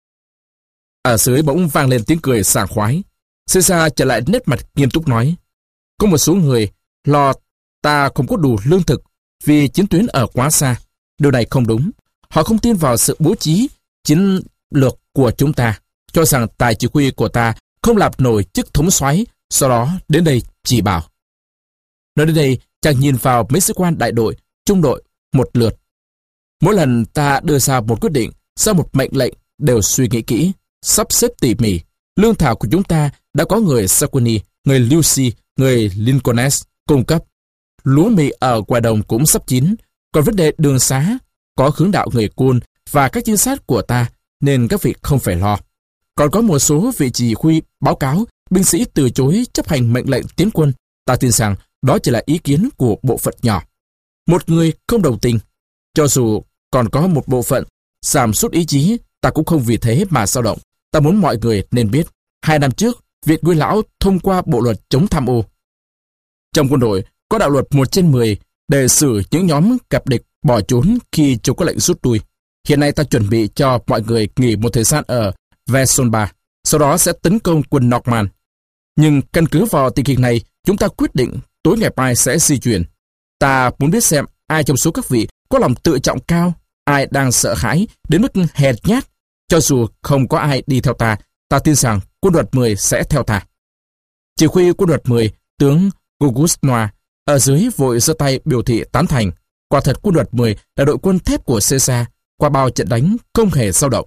Ở dưới bỗng vang lên tiếng cười sảng khoái. Caesar trở lại nét mặt nghiêm túc nói, có một số người lo ta không có đủ lương thực vì chiến tuyến ở quá xa. Điều này không đúng. Họ không tin vào sự bố trí chiến lược của chúng ta, cho rằng tài chỉ huy của ta không làm nổi chức thống soái, sau đó đến đây chỉ bảo. Nói đến đây, chàng nhìn vào mấy sĩ quan đại đội, trung đội một lượt. Mỗi lần ta đưa ra một quyết định, ra một mệnh lệnh, đều suy nghĩ kỹ, sắp xếp tỉ mỉ. Lương thảo của chúng ta đã có người Saxony, người Lucy, người Lincolnes cung cấp. Lúa mì ở ngoài đồng cũng sắp chín. Còn vấn đề đường xá, có hướng đạo người Gaul và các trinh sát của ta, nên các vị không phải lo. Còn có một số vị chỉ huy báo cáo binh sĩ từ chối chấp hành mệnh lệnh tiến quân. Ta tin rằng đó chỉ là ý kiến của bộ phận nhỏ. Một người không đồng tình. Cho dù còn có một bộ phận giảm sút ý chí, ta cũng không vì thế mà dao động. Ta muốn mọi người nên biết, 2 năm trước, Viện Nguyên Lão thông qua bộ luật chống tham ô. Trong quân đội, có đạo luật 1/10 để xử những nhóm cặp địch bỏ trốn khi chúng có lệnh rút lui. Hiện nay ta chuẩn bị cho mọi người nghỉ một thời gian ở Versonba, sau đó sẽ tấn công quân Norman. Nhưng căn cứ vào tình hình này, chúng ta quyết định tối ngày mai sẽ di chuyển. Ta muốn biết xem ai trong số các vị có lòng tự trọng cao, ai đang sợ hãi đến mức hèn nhát. Cho dù không có ai đi theo ta, ta tin rằng quân đoàn 10 sẽ theo ta. Chỉ huy quân đoàn 10, tướng August Noir, ở dưới vội giơ tay biểu thị tán thành. Quả thật quân đoàn 10 là đội quân thép của Caesar, qua bao trận đánh không hề dao động.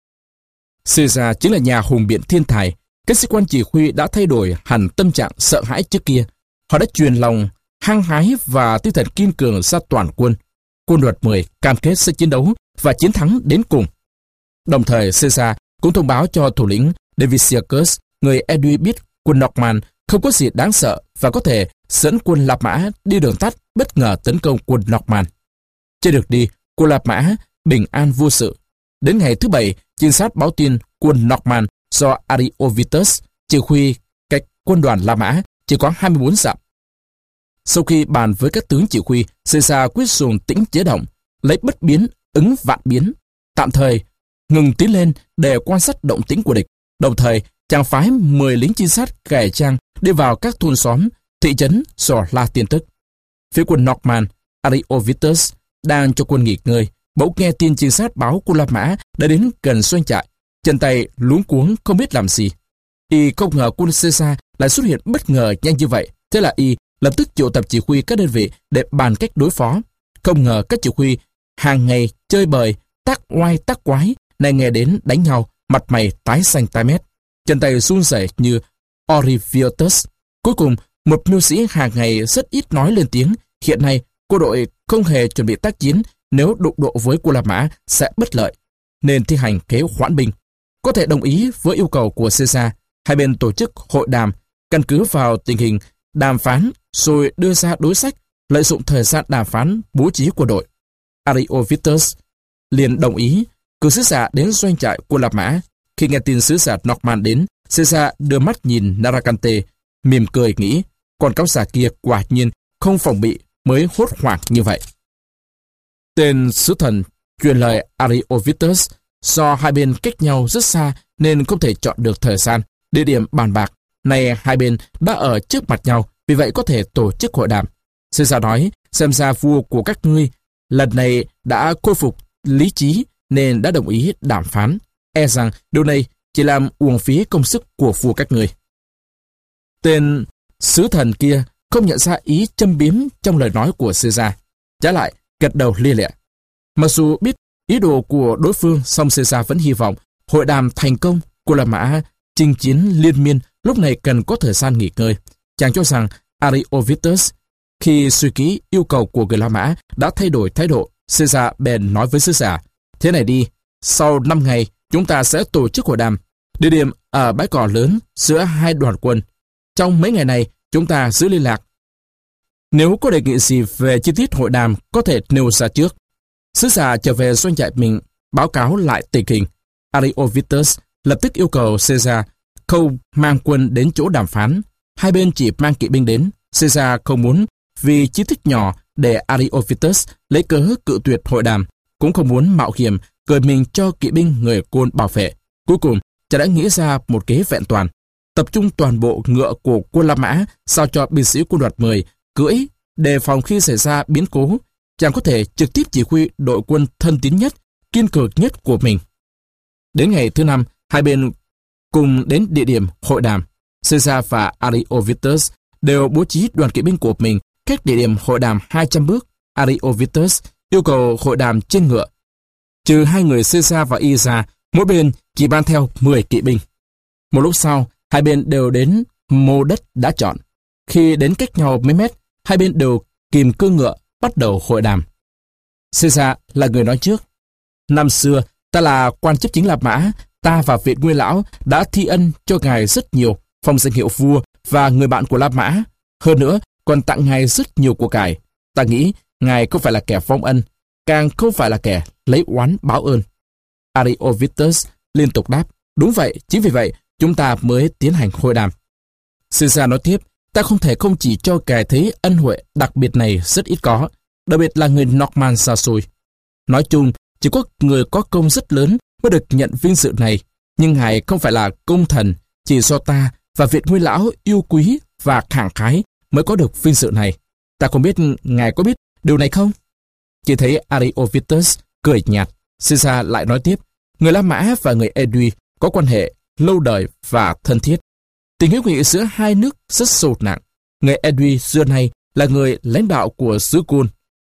Caesar chính là nhà hùng biện thiên tài. Các sĩ quan chỉ huy đã thay đổi hẳn tâm trạng sợ hãi trước kia. Họ đã truyền lòng hăng hái và tinh thần kiên cường ra toàn quân. Quân đoàn 10 cam kết sẽ chiến đấu và chiến thắng đến cùng. Đồng thời Caesar cũng thông báo cho thủ lĩnh Diviciacus, người Edwy biết quân Norman không có gì đáng sợ và có thể dẫn quân La Mã đi đường tắt bất ngờ tấn công quân Norman. Trên đường đi, quân La Mã bình an vô sự. Đến ngày thứ Bảy, trinh sát báo tin quân Norman do Ariovistus chỉ huy cách quân đoàn La Mã chỉ có 24 dặm. Sau khi bàn với các tướng chỉ huy, Caesar quyết dùng tĩnh chế động, lấy bất biến ứng vạn biến, tạm thời ngừng tiến lên để quan sát động tĩnh của địch. Đồng thời, chàng phái 10 lính trinh sát cải trang đi vào các thôn xóm, thị trấn dò la tin tức. Phía quân Norman, Ariovistus đang cho quân nghỉ ngơi, bỗng nghe tin trinh sát báo quân La Mã đã đến gần doanh trại, chân tay luống cuống không biết làm gì. Y không ngờ quân Caesar lại xuất hiện bất ngờ nhanh như vậy, thế là y lập tức triệu tập chỉ huy các đơn vị để bàn cách đối phó. Không ngờ các chỉ huy hàng ngày chơi bời, tác oai tác quái, này nghe đến đánh nhau, mặt mày tái xanh tái mét, chân tay run rẩy như Orivius. Cuối cùng, một mưu sĩ hàng ngày rất ít nói lên tiếng. Hiện nay, quân đội không hề chuẩn bị tác chiến, nếu đụng độ với quân La Mã sẽ bất lợi, nên thi hành kế hoãn binh. Có thể đồng ý với yêu cầu của Caesar, hai bên tổ chức hội đàm, căn cứ vào tình hình đàm phán rồi đưa ra đối sách, lợi dụng thời gian đàm phán bố trí quân đội. Ariovistus liền đồng ý cử sứ giả đến doanh trại quân La Mã. Khi nghe tin sứ giả Norman đến, Caesar đưa mắt nhìn Narracante, mỉm cười nghĩ, con cáo già kia quả nhiên không phòng bị mới hốt hoảng như vậy. Tên sứ thần truyền lời Ariovistus, do hai bên cách nhau rất xa nên không thể chọn được thời gian, địa điểm bàn bạc. Nay hai bên đã ở trước mặt nhau, vì vậy có thể tổ chức hội đàm. Caesar nói, xem ra vua của các ngươi lần này đã khôi phục lý trí nên đã đồng ý đàm phán. E rằng điều này chỉ làm uổng phí công sức của vua các ngươi. Tên sứ thần kia không nhận ra ý châm biếm trong lời nói của Caesar, trái lại gật đầu lia lịa. Mặc dù biết ý đồ của đối phương, song Caesar vẫn hy vọng hội đàm thành công. Quân La Mã chinh chiến liên miên, lúc này cần có thời gian nghỉ ngơi. Chàng cho rằng Ariovistus khi suy kỹ yêu cầu của người La Mã đã thay đổi thái độ. Caesar bèn nói với sứ giả, thế này đi, sau 5 ngày chúng ta sẽ tổ chức hội đàm, địa điểm ở bãi cỏ lớn giữa hai đoàn quân. Trong mấy ngày này chúng ta giữ liên lạc. Nếu có đề nghị gì về chi tiết hội đàm có thể nêu ra trước. Sứ giả trở về doanh trại mình báo cáo lại tình hình. Ariovistus lập tức yêu cầu Caesar không mang quân đến chỗ đàm phán. Hai bên chỉ mang kỵ binh đến. Caesar không muốn vì chi tiết nhỏ để Ariovistus lấy cớ cự tuyệt hội đàm, cũng không muốn mạo hiểm cởi mình cho kỵ binh người Côn bảo vệ. Cuối cùng, chàng đã nghĩ ra một kế vẹn toàn, tập trung toàn bộ ngựa của quân La Mã sao cho binh sĩ quân đoàn 10 cưỡi, đề phòng khi xảy ra biến cố. Chàng có thể trực tiếp chỉ huy đội quân thân tín nhất, kiên cường nhất của mình. Đến ngày thứ 5, hai bên cùng đến địa điểm hội đàm. Caesar và Ariovistus đều bố trí đoàn kỵ binh của mình cách địa điểm hội đàm 200 bước. Ariovistus yêu cầu hội đàm trên ngựa. Trừ hai người Caesar và y ra, mỗi bên chỉ ban theo 10 kỵ binh. Một lúc sau, hai bên đều đến mô đất đã chọn. Khi đến cách nhau mấy mét, hai bên đều kìm cương ngựa, bắt đầu hội đàm. Caesar là người nói trước. Năm xưa, ta là quan chức chính La Mã, ta và Viện Nguyên Lão đã thi ân cho ngài rất nhiều, phong danh hiệu vua và người bạn của La Mã. Hơn nữa, còn tặng ngài rất nhiều của cải. Ta nghĩ ngài không phải là kẻ vong ân, càng không phải là kẻ lấy oán báo ơn. Ariovistus liên tục đáp, đúng vậy, chính vì vậy chúng ta mới tiến hành hội đàm. Caesar nói tiếp, ta không thể không chỉ cho ngài thấy ân huệ đặc biệt này rất ít có, đặc biệt là người Norman xa xôi. Nói chung, chỉ có người có công rất lớn mới được nhận vinh dự này, nhưng ngài không phải là công thần, chỉ do ta và Viện Nguyên Lão yêu quý và khẳng khái mới có được vinh dự này. Ta không biết ngài có biết điều này không? Chỉ thấy Ariovistus cười nhạt. Caesar lại nói tiếp, người La Mã và người Edwy có quan hệ lâu đời và thân thiết. Tình hữu nghị giữa hai nước rất sâu nặng. Người Edwy xưa nay là người lãnh đạo của xứ Côn.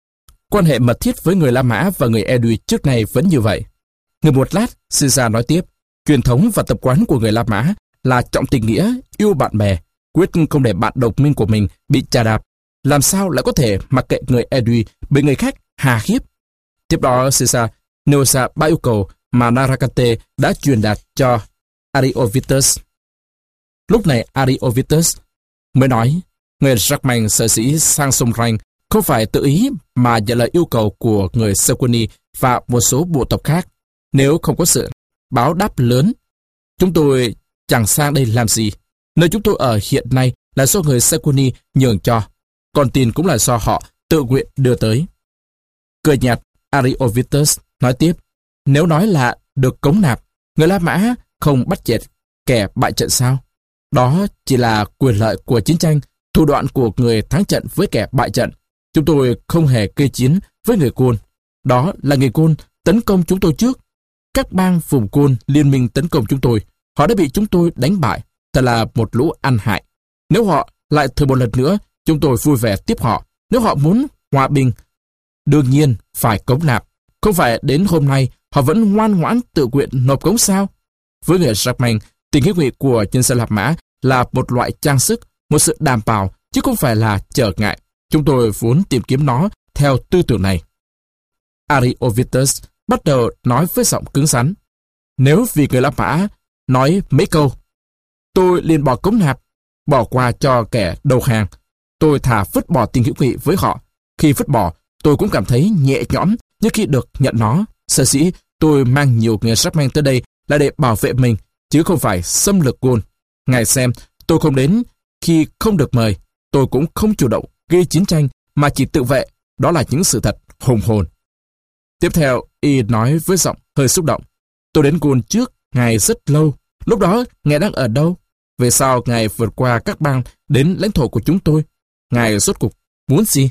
Quan hệ mật thiết với người La Mã và người Edu trước này vẫn như vậy. Ngừng một lát, Caesar nói tiếp, truyền thống và tập quán của người La Mã là trọng tình nghĩa, yêu bạn bè, quyết không để bạn đồng minh của mình bị chà đạp. Làm sao lại có thể mặc kệ người Edu bị người khác hà hiếp? Tiếp đó, Caesar nêu ra 3 yêu cầu mà Narracante đã truyền đạt cho Ariovistus. Lúc này Ariovistus mới nói, người Germain sở dĩ sang sông Rhine không phải tự ý mà nhận lời yêu cầu của người Sequani và một số bộ tộc khác. Nếu không có sự báo đáp lớn, chúng tôi chẳng sang đây làm gì. Nơi chúng tôi ở hiện nay là do người Sequani nhường cho, còn tiền cũng là do họ tự nguyện đưa tới. Cười nhạt, Ariovistus nói tiếp, nếu nói là được cống nạp, người La Mã không bắt chẹt kẻ bại trận sao? Đó chỉ là quyền lợi của chiến tranh, thủ đoạn của người thắng trận với kẻ bại trận. Chúng tôi không hề kê chiến với người Côn. Đó là người Côn tấn công chúng tôi trước. Các bang vùng Côn liên minh tấn công chúng tôi. Họ đã bị chúng tôi đánh bại. Thật là một lũ ăn hại. Nếu họ lại thử một lần nữa, chúng tôi vui vẻ tiếp họ. Nếu họ muốn hòa bình, đương nhiên phải cống nạp. Không phải đến hôm nay họ vẫn ngoan ngoãn tự nguyện nộp cống sao? Với người Germain, tình hữu nghị của nhân dân La Mã là một loại trang sức, một sự đảm bảo, chứ không phải là trở ngại. Chúng tôi vốn tìm kiếm nó theo tư tưởng này. Ariovistus bắt đầu nói với giọng cứng rắn. Nếu vì người La Mã nói mấy câu, tôi liền bỏ cống nạp, bỏ qua cho kẻ đầu hàng. Tôi thà vứt bỏ tình hữu nghị với họ. Khi vứt bỏ, tôi cũng cảm thấy nhẹ nhõm như khi được nhận nó. Sở dĩ tôi mang nhiều người Germain tới đây là để bảo vệ mình, chứ không phải xâm lược Gaul. Ngài xem, tôi không đến khi không được mời. Tôi cũng không chủ động gây chiến tranh, mà chỉ tự vệ. Đó là những sự thật hùng hồn. Tiếp theo, y nói với giọng hơi xúc động. Tôi đến Gaul trước ngài rất lâu. Lúc đó, ngài đang ở đâu? Về sau, ngài vượt qua các bang đến lãnh thổ của chúng tôi. Ngài rốt cuộc muốn gì?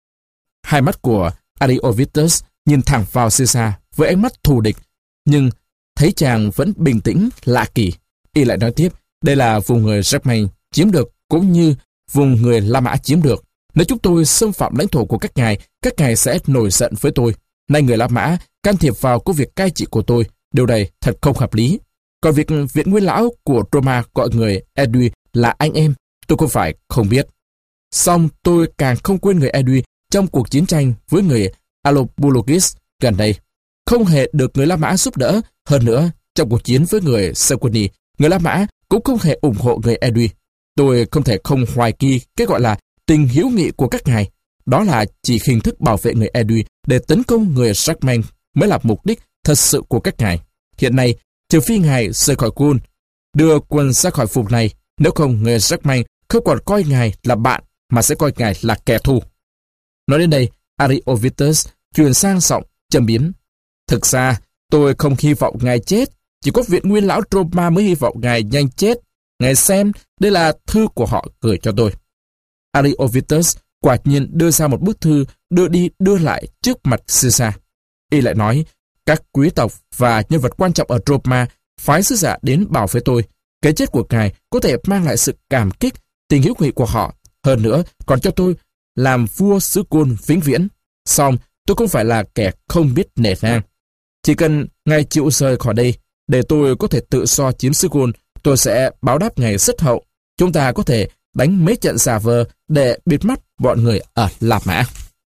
Hai mắt của Ariovistus nhìn thẳng vào Caesar với ánh mắt thù địch, nhưng thấy chàng vẫn bình tĩnh lạ kỳ. Y lại nói tiếp, đây là vùng người Germain chiếm được cũng như vùng người La Mã chiếm được. Nếu chúng tôi xâm phạm lãnh thổ của các ngài sẽ nổi giận với tôi. Nay người La Mã can thiệp vào công việc cai trị của tôi, điều này thật không hợp lý. Còn việc viện nguyên lão của Roma gọi người Edu là anh em, tôi không phải không biết. Song tôi càng không quên người Edu trong cuộc chiến tranh với người Allobulogis gần đây. Không hề được người La Mã giúp đỡ. Hơn nữa, trong cuộc chiến với người Sequani, người La Mã cũng không hề ủng hộ người Edu. Tôi không thể không hoài nghi cái gọi là tình hữu nghị của các ngài. Đó là chỉ hình thức bảo vệ người Edu để tấn công người Germain mới là mục đích thật sự của các ngài. Hiện nay, trừ phi ngài rời khỏi Gaul, đưa quân ra khỏi vùng này, nếu không người Germain không còn coi ngài là bạn mà sẽ coi ngài là kẻ thù. Nói đến đây, Ariovistus chuyển sang giọng trầm biếm. Thực ra, tôi không hy vọng ngài chết, chỉ có viện nguyên lão Roma mới hy vọng ngài nhanh chết. Ngài xem, đây là thư của họ gửi cho tôi. Ariovistus quả nhiên đưa ra một bức thư đưa đi đưa lại trước mặt Caesar. Y lại nói, các quý tộc và nhân vật quan trọng ở Roma phái sứ giả đến bảo vệ tôi. Cái chết của ngài có thể mang lại sự cảm kích, tình hữu nghị của họ. Hơn nữa, còn cho tôi làm vua xứ Gaul vĩnh viễn. Song, tôi không phải là kẻ không biết nể nang. Chỉ cần ngài chịu rời khỏi đây, để tôi có thể tự do chiếm xứ Gaul, tôi sẽ báo đáp ngài rất hậu. Chúng ta có thể đánh mấy trận giả vờ để bịt mắt bọn người ở La Mã.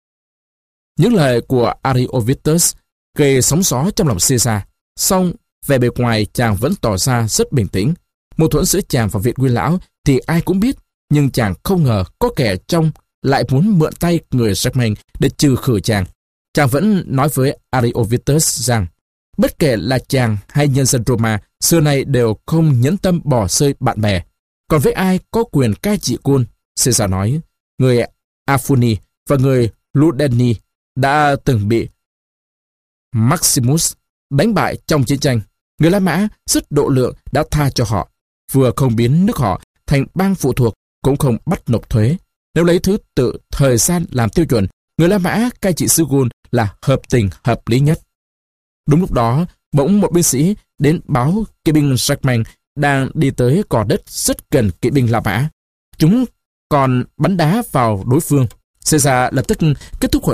Những lời của Ariovistus gây sóng gió trong lòng Caesar. Song về bề ngoài chàng vẫn tỏ ra rất bình tĩnh. Mâu thuẫn giữa chàng và viện nguyên lão thì ai cũng biết, nhưng chàng không ngờ có kẻ trong lại muốn mượn tay người Germain để trừ khử chàng. Chàng vẫn nói với Ariovistus rằng bất kể là chàng hay nhân dân Roma xưa nay đều không nhẫn tâm bỏ rơi bạn bè. Còn với ai có quyền cai trị Gaul, Caesar nói, người Afuni và người Ludeni đã từng bị Maximus đánh bại trong chiến tranh. Người La Mã rất độ lượng đã tha cho họ, vừa không biến nước họ thành bang phụ thuộc, cũng không bắt nộp thuế. Nếu lấy thứ tự thời gian làm tiêu chuẩn, người La Mã cai trị xứ Gaul là hợp tình hợp lý nhất. Đúng lúc đó, bỗng một binh sĩ đến báo kỵ binh Germain đang đi tới cỏ đất rất gần kỵ binh La Mã. Chúng còn bắn đá vào đối phương. Caesar lập tức kết thúc hội đàm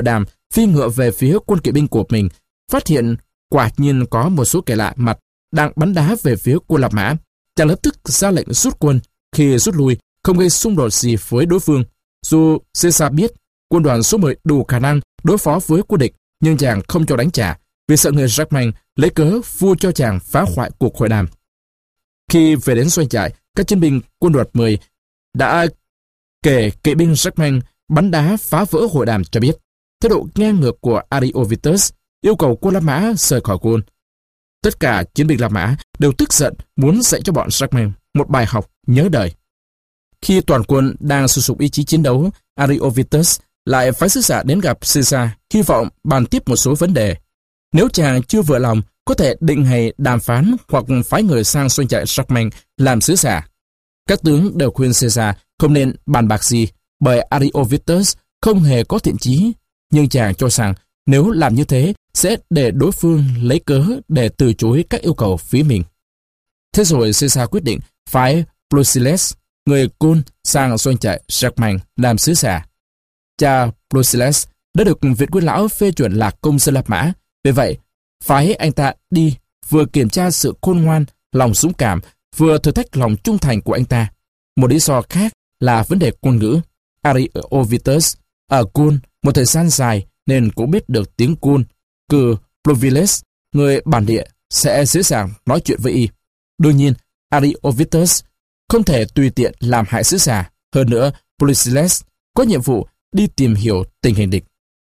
phi ngựa về phía quân kỵ binh của mình, phát hiện quả nhiên có một số kẻ lạ mặt đang bắn đá về phía quân La Mã. Chàng lập tức ra lệnh rút quân. Khi rút lui, không gây xung đột gì với đối phương. Dù Caesar biết quân đoàn số 10 đủ khả năng đối phó với quân địch, nhưng chàng không cho đánh trả, vì sợ người Germain lấy cớ vua cho chàng phá hoại cuộc hội đàm. Khi về đến doanh trại, các chiến binh quân đoàn 10 đã kể kỵ binh Germain bắn đá phá vỡ hội đàm cho biết. Thái độ ngang ngược của Ariovistus yêu cầu quân La Mã rời khỏi Gaul. Tất cả chiến binh La Mã đều tức giận muốn dạy cho bọn Germain một bài học nhớ đời. Khi toàn quân đang sôi sục ý chí chiến đấu, Ariovistus lại phái sứ giả đến gặp Caesar, hy vọng bàn tiếp một số vấn đề. Nếu chàng chưa vừa lòng, có thể định hay đàm phán hoặc phái người sang doanh trại Germain làm sứ giả. Các tướng đều khuyên Caesar không nên bàn bạc gì, bởi Ariovistus không hề có thiện chí, nhưng chàng cho rằng nếu làm như thế sẽ để đối phương lấy cớ để từ chối các yêu cầu phía mình. Thế rồi Caesar quyết định phái Plosilles, người Gaul, sang doanh trại Germain làm sứ giả. Cha Plosilles đã được Viện Quân Lão phê chuẩn là công dân La Mã, vì vậy phái anh ta đi vừa kiểm tra sự khôn ngoan, lòng dũng cảm, vừa thử thách lòng trung thành của anh ta. Một lý do khác là vấn đề ngôn ngữ. Ariovistus ở Gaul một thời gian dài nên cũng biết được tiếng Gaul. Cử Plosilles, người bản địa, sẽ dễ dàng nói chuyện với y. Đương nhiên, Ariovistus không thể tùy tiện làm hại sứ giả. Hơn nữa, Plosilles có nhiệm vụ đi tìm hiểu tình hình địch.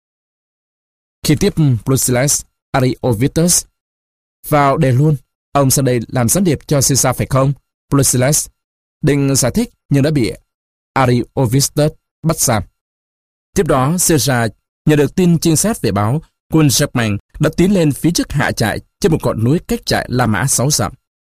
Khi tiếp Plosilles, Ariovistus vào đề luôn: ông sang đây làm gián điệp cho Caesar phải không? Plosilles định giải thích nhưng đã bị Ariovistus bắt giam. Tiếp đó, Caesar nhận được tin trinh sát về báo quân Germain đã tiến lên phía trước hạ trại trên một ngọn núi cách trại La Mã 6 dặm.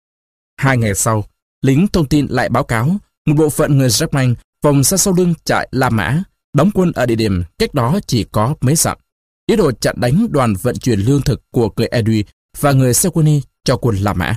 2 ngày sau, lính thông tin lại báo cáo một bộ phận người Germain vòng ra sau lưng trại La Mã, đóng quân ở địa điểm cách đó chỉ có mấy dặm, ý đồ chặn đánh đoàn vận chuyển lương thực của người Edu và người Sequani cho quân La Mã.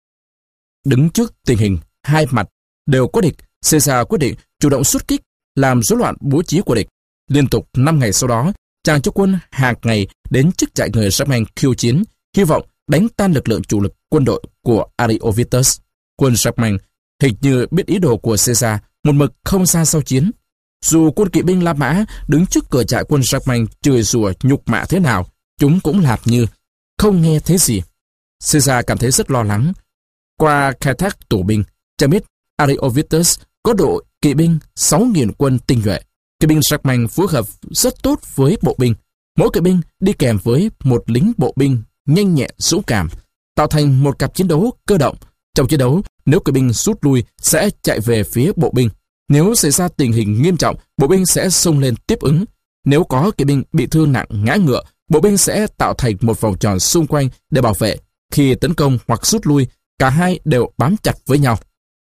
Đứng trước tình hình hai mặt đều có địch, Caesar quyết định chủ động xuất kích, làm rối loạn bố trí của địch. Liên tục 5 ngày sau đó, chàng cho quân hàng ngày đến trước trại người Germain khiêu chiến, hy vọng đánh tan lực lượng chủ lực quân đội của Ariovistus. Quân Germain hình như biết ý đồ của Caesar, một mực không ra sau chiến. Dù quân kỵ binh La Mã đứng trước cửa trại quân Germain chửi rủa nhục mạ thế nào, chúng cũng làm như không nghe thấy gì. Caesar cảm thấy rất lo lắng. Qua khai thác tù binh, chàng biết Ariovistus có đội kỵ binh 6.000 quân tinh nhuệ. Kỵ binh Germain phối hợp rất tốt với bộ binh. Mỗi kỵ binh đi kèm với một lính bộ binh nhanh nhẹn, dũng cảm, tạo thành một cặp chiến đấu cơ động. Trong chiến đấu, nếu kỵ binh rút lui sẽ chạy về phía bộ binh. Nếu xảy ra tình hình nghiêm trọng, bộ binh sẽ xông lên tiếp ứng. Nếu có kỵ binh bị thương nặng ngã ngựa, bộ binh sẽ tạo thành một vòng tròn xung quanh để bảo vệ. Khi tấn công hoặc rút lui, cả hai đều bám chặt với nhau.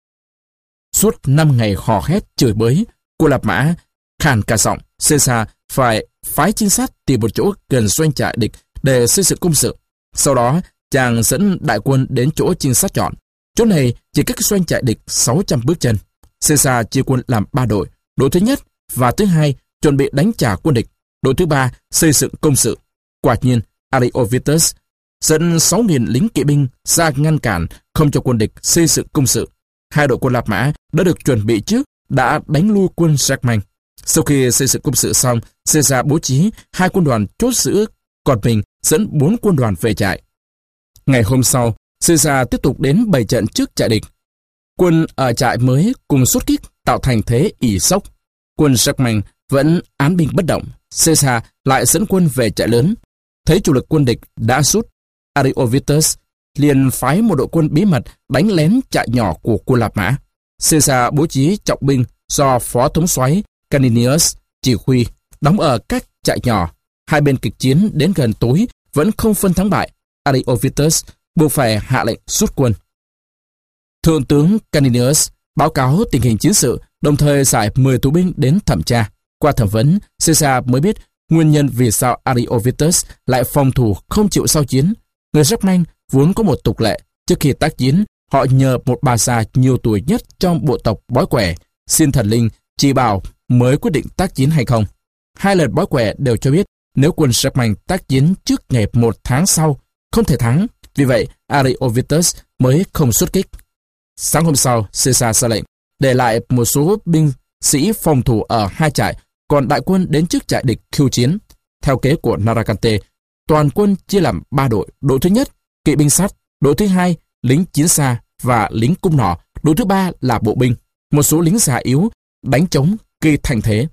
Suốt 5 ngày hò hét chửi bới, quân La Mã khàn cả giọng. Caesar phải phái trinh sát tìm một chỗ gần doanh trại địch để xây dựng công sự. Sau đó, chàng dẫn đại quân đến chỗ trinh sát chọn. Chỗ này chỉ cách doanh trại địch 600 bước chân. Caesar chia quân làm 3 đội. Đội thứ nhất và thứ hai chuẩn bị đánh trả quân địch. Đội thứ ba xây dựng công sự. Quả nhiên, Ariovistus dẫn 6.000 lính kỵ binh ra ngăn cản, không cho quân địch xây dựng công sự. Hai đội quân La Mã đã được chuẩn bị trước, đã đánh lui quân Germain. Sau khi xây dựng công sự xong, Caesar bố trí 2 quân đoàn chốt giữ, còn mình dẫn 4 quân đoàn về trại. Ngày hôm sau, Caesar tiếp tục đến bày trận trước trại địch. Quân ở trại mới cùng xuất kích tạo thành thế ỷ sốc. Quân Germain vẫn án binh bất động. Caesar lại dẫn quân về trại lớn. Thấy chủ lực quân địch đã rút, Ariovistus liền phái một đội quân bí mật đánh lén trại nhỏ của quân La Mã. Caesar bố trí trọng binh do phó thống soái Caninius chỉ huy, đóng ở các trại nhỏ. Hai bên kịch chiến đến gần tối vẫn không phân thắng bại. Ariovistus buộc phải hạ lệnh rút quân. Thượng tướng Caninius báo cáo tình hình chiến sự, đồng thời giải 10 tù binh đến thẩm tra. Qua thẩm vấn, Caesar mới biết nguyên nhân vì sao Ariovistus lại phòng thủ không chịu giao chiến. Người Germain vốn có một tục lệ, trước khi tác chiến, họ nhờ một bà già nhiều tuổi nhất trong bộ tộc bói quẻ, xin thần linh chỉ bảo mới quyết định tác chiến hay không. 2 lần bói quẻ đều cho biết nếu quân Sarpang tác chiến trước ngày 1 tháng sau, không thể thắng. Vì vậy, Ariovistus mới không xuất kích. Sáng hôm sau, Caesar ra lệnh để lại một số binh sĩ phòng thủ ở 2 trại, còn đại quân đến trước trại địch khiêu chiến. Theo kế của Narracante, toàn quân chia làm 3 đội. Đội thứ nhất, kỵ binh sắt; đội thứ hai, lính chiến xa và lính cung nỏ; đội thứ ba là bộ binh. Một số lính già yếu đánh trống gây thành thế.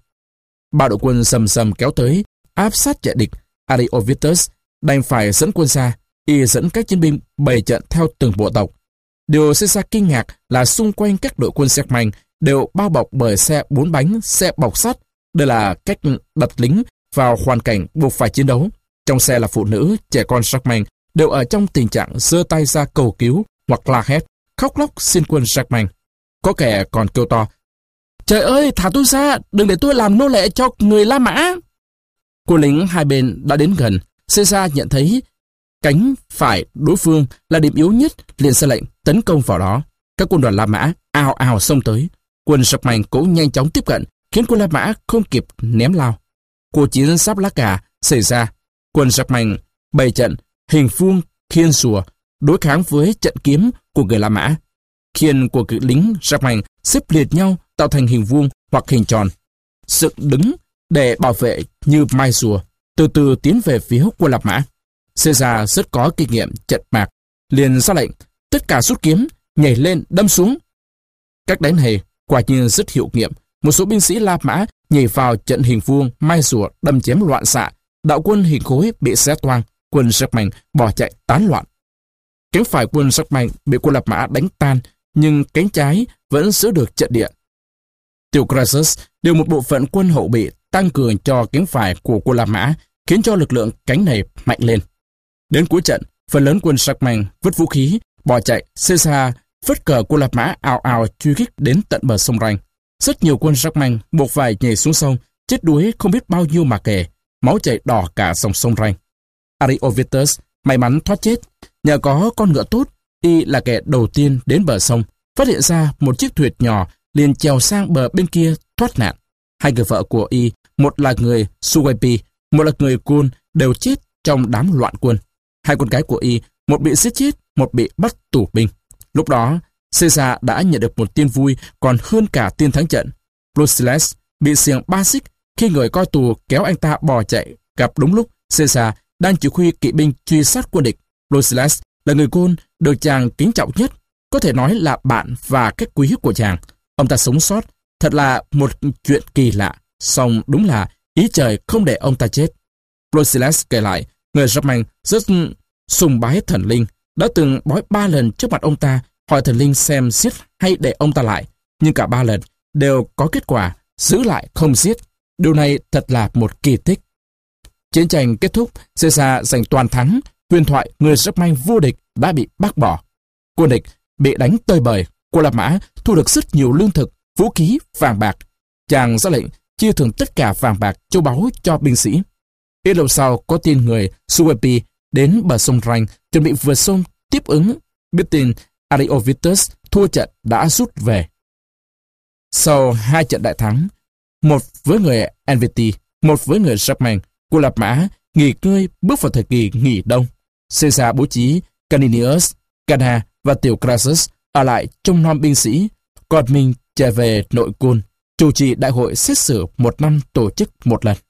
3 đội quân sầm sầm kéo tới, áp sát trại địch. Ariovistus đành phải dẫn quân ra. Y dẫn các chiến binh bày trận theo từng bộ tộc. Điều Caesar kinh ngạc là xung quanh các đội quân Sarpang đều bao bọc bởi xe 4 bánh, xe bọc sắt. Đây là cách đặt lính vào hoàn cảnh buộc phải chiến đấu. Trong xe là phụ nữ, trẻ con Sarpang đều ở trong tình trạng giơ tay ra cầu cứu hoặc la hét, khóc lóc xin quân Sarpang. Có kẻ còn kêu to: "Trời ơi, thả tôi ra, đừng để tôi làm nô lệ cho người La Mã." Quân lính hai bên đã đến gần. Caesar nhận thấy cánh phải đối phương là điểm yếu nhất, liền ra lệnh tấn công vào đó. Các quân đoàn La Mã ào ào xông tới. Quân Sarpang cũng nhanh chóng tiếp cận, khiến quân La Mã không kịp ném lao. Cuộc chiến sáp lá cà xảy ra. Quân Sarpang bày trận hình vuông khiên sùa đối kháng với trận kiếm của người La Mã. Khiên của cự lính Sarpang xếp liệt nhau tạo thành hình vuông hoặc hình tròn, dựng đứng để bảo vệ như mai rùa, từ từ tiến về phía quân La Mã. Caesar rất có kinh nghiệm trận mạc, liền ra lệnh tất cả rút kiếm, nhảy lên đâm xuống. Cách đánh này quả nhiên rất hiệu nghiệm. Một số binh sĩ La Mã nhảy vào trận hình vuông mai rùa đâm chém loạn xạ. Đạo quân hình khối bị xé toang, quân Sarpang bỏ chạy tán loạn. Cánh phải quân Sarpang bị quân La Mã đánh tan, nhưng cánh trái vẫn giữ được trận địa. Tiểu Crassus điều một bộ phận quân hậu bị tăng cường cho cánh phải của quân La Mã, khiến cho lực lượng cánh này mạnh lên. Đến cuối trận, phần lớn quân Sarpang vứt vũ khí, bỏ chạy. Caesar phất cờ quân La Mã ào ào truy kích đến tận bờ sông Ranh. Rất nhiều quân Sarpang buộc phải nhảy xuống sông, chết đuối không biết bao nhiêu mà kể, máu chảy đỏ cả dòng sông Ranh. Ariovistus may mắn thoát chết. Nhờ có con ngựa tốt, y là kẻ đầu tiên đến bờ sông, phát hiện ra một chiếc thuyền nhỏ, liền chèo sang bờ bên kia thoát nạn. 2 người vợ của y, một là người Suebi, một là người Kun, đều chết trong đám loạn quân. 2 con gái của y, một bị giết chết, một bị bắt tù binh. Lúc đó, Caesar đã nhận được một tin vui còn hơn cả tin thắng trận. Brasilas bị xiềng 3 xích khi người coi tù kéo anh ta bỏ chạy, gặp đúng lúc Caesar đang chỉ huy kỵ binh truy sát quân địch. Brasilas là người Kun được chàng kính trọng nhất, có thể nói là bạn và cách quý của chàng. Ông ta sống sót, thật là một chuyện kỳ lạ, song đúng là ý trời không để ông ta chết. Brasilas kể lại, người Sarpang rất sùng bái thần linh, đã từng bói 3 lần trước mặt ông ta, hỏi thần linh xem giết hay để ông ta lại, nhưng cả 3 lần đều có kết quả giữ lại không giết. Điều này thật là một kỳ tích. Chiến tranh kết thúc, Caesar giành toàn thắng. Huyền thoại người Sarpang vô địch đã bị bác bỏ. Quân địch bị đánh tơi bời. Quân La Mã thu được rất nhiều lương thực, vũ khí, vàng bạc. Chàng ra lệnh chia thưởng tất cả vàng bạc châu báu cho binh sĩ. Ít lâu sau có tin người Suebi đến bờ sông Ranh chuẩn bị vượt sông tiếp ứng. Biết tin Ariovistus thua trận đã rút về. Sau 2 trận đại thắng, một với người Helvetii, một với người Sarpang, quân La Mã nghỉ ngơi bước vào thời kỳ nghỉ đông. Caesar bố trí Caninius, Canna và Tiểu Crassus ở lại trông nom binh sĩ, còn mình trở về nội cung, chủ trì đại hội xét xử 1 năm tổ chức 1 lần.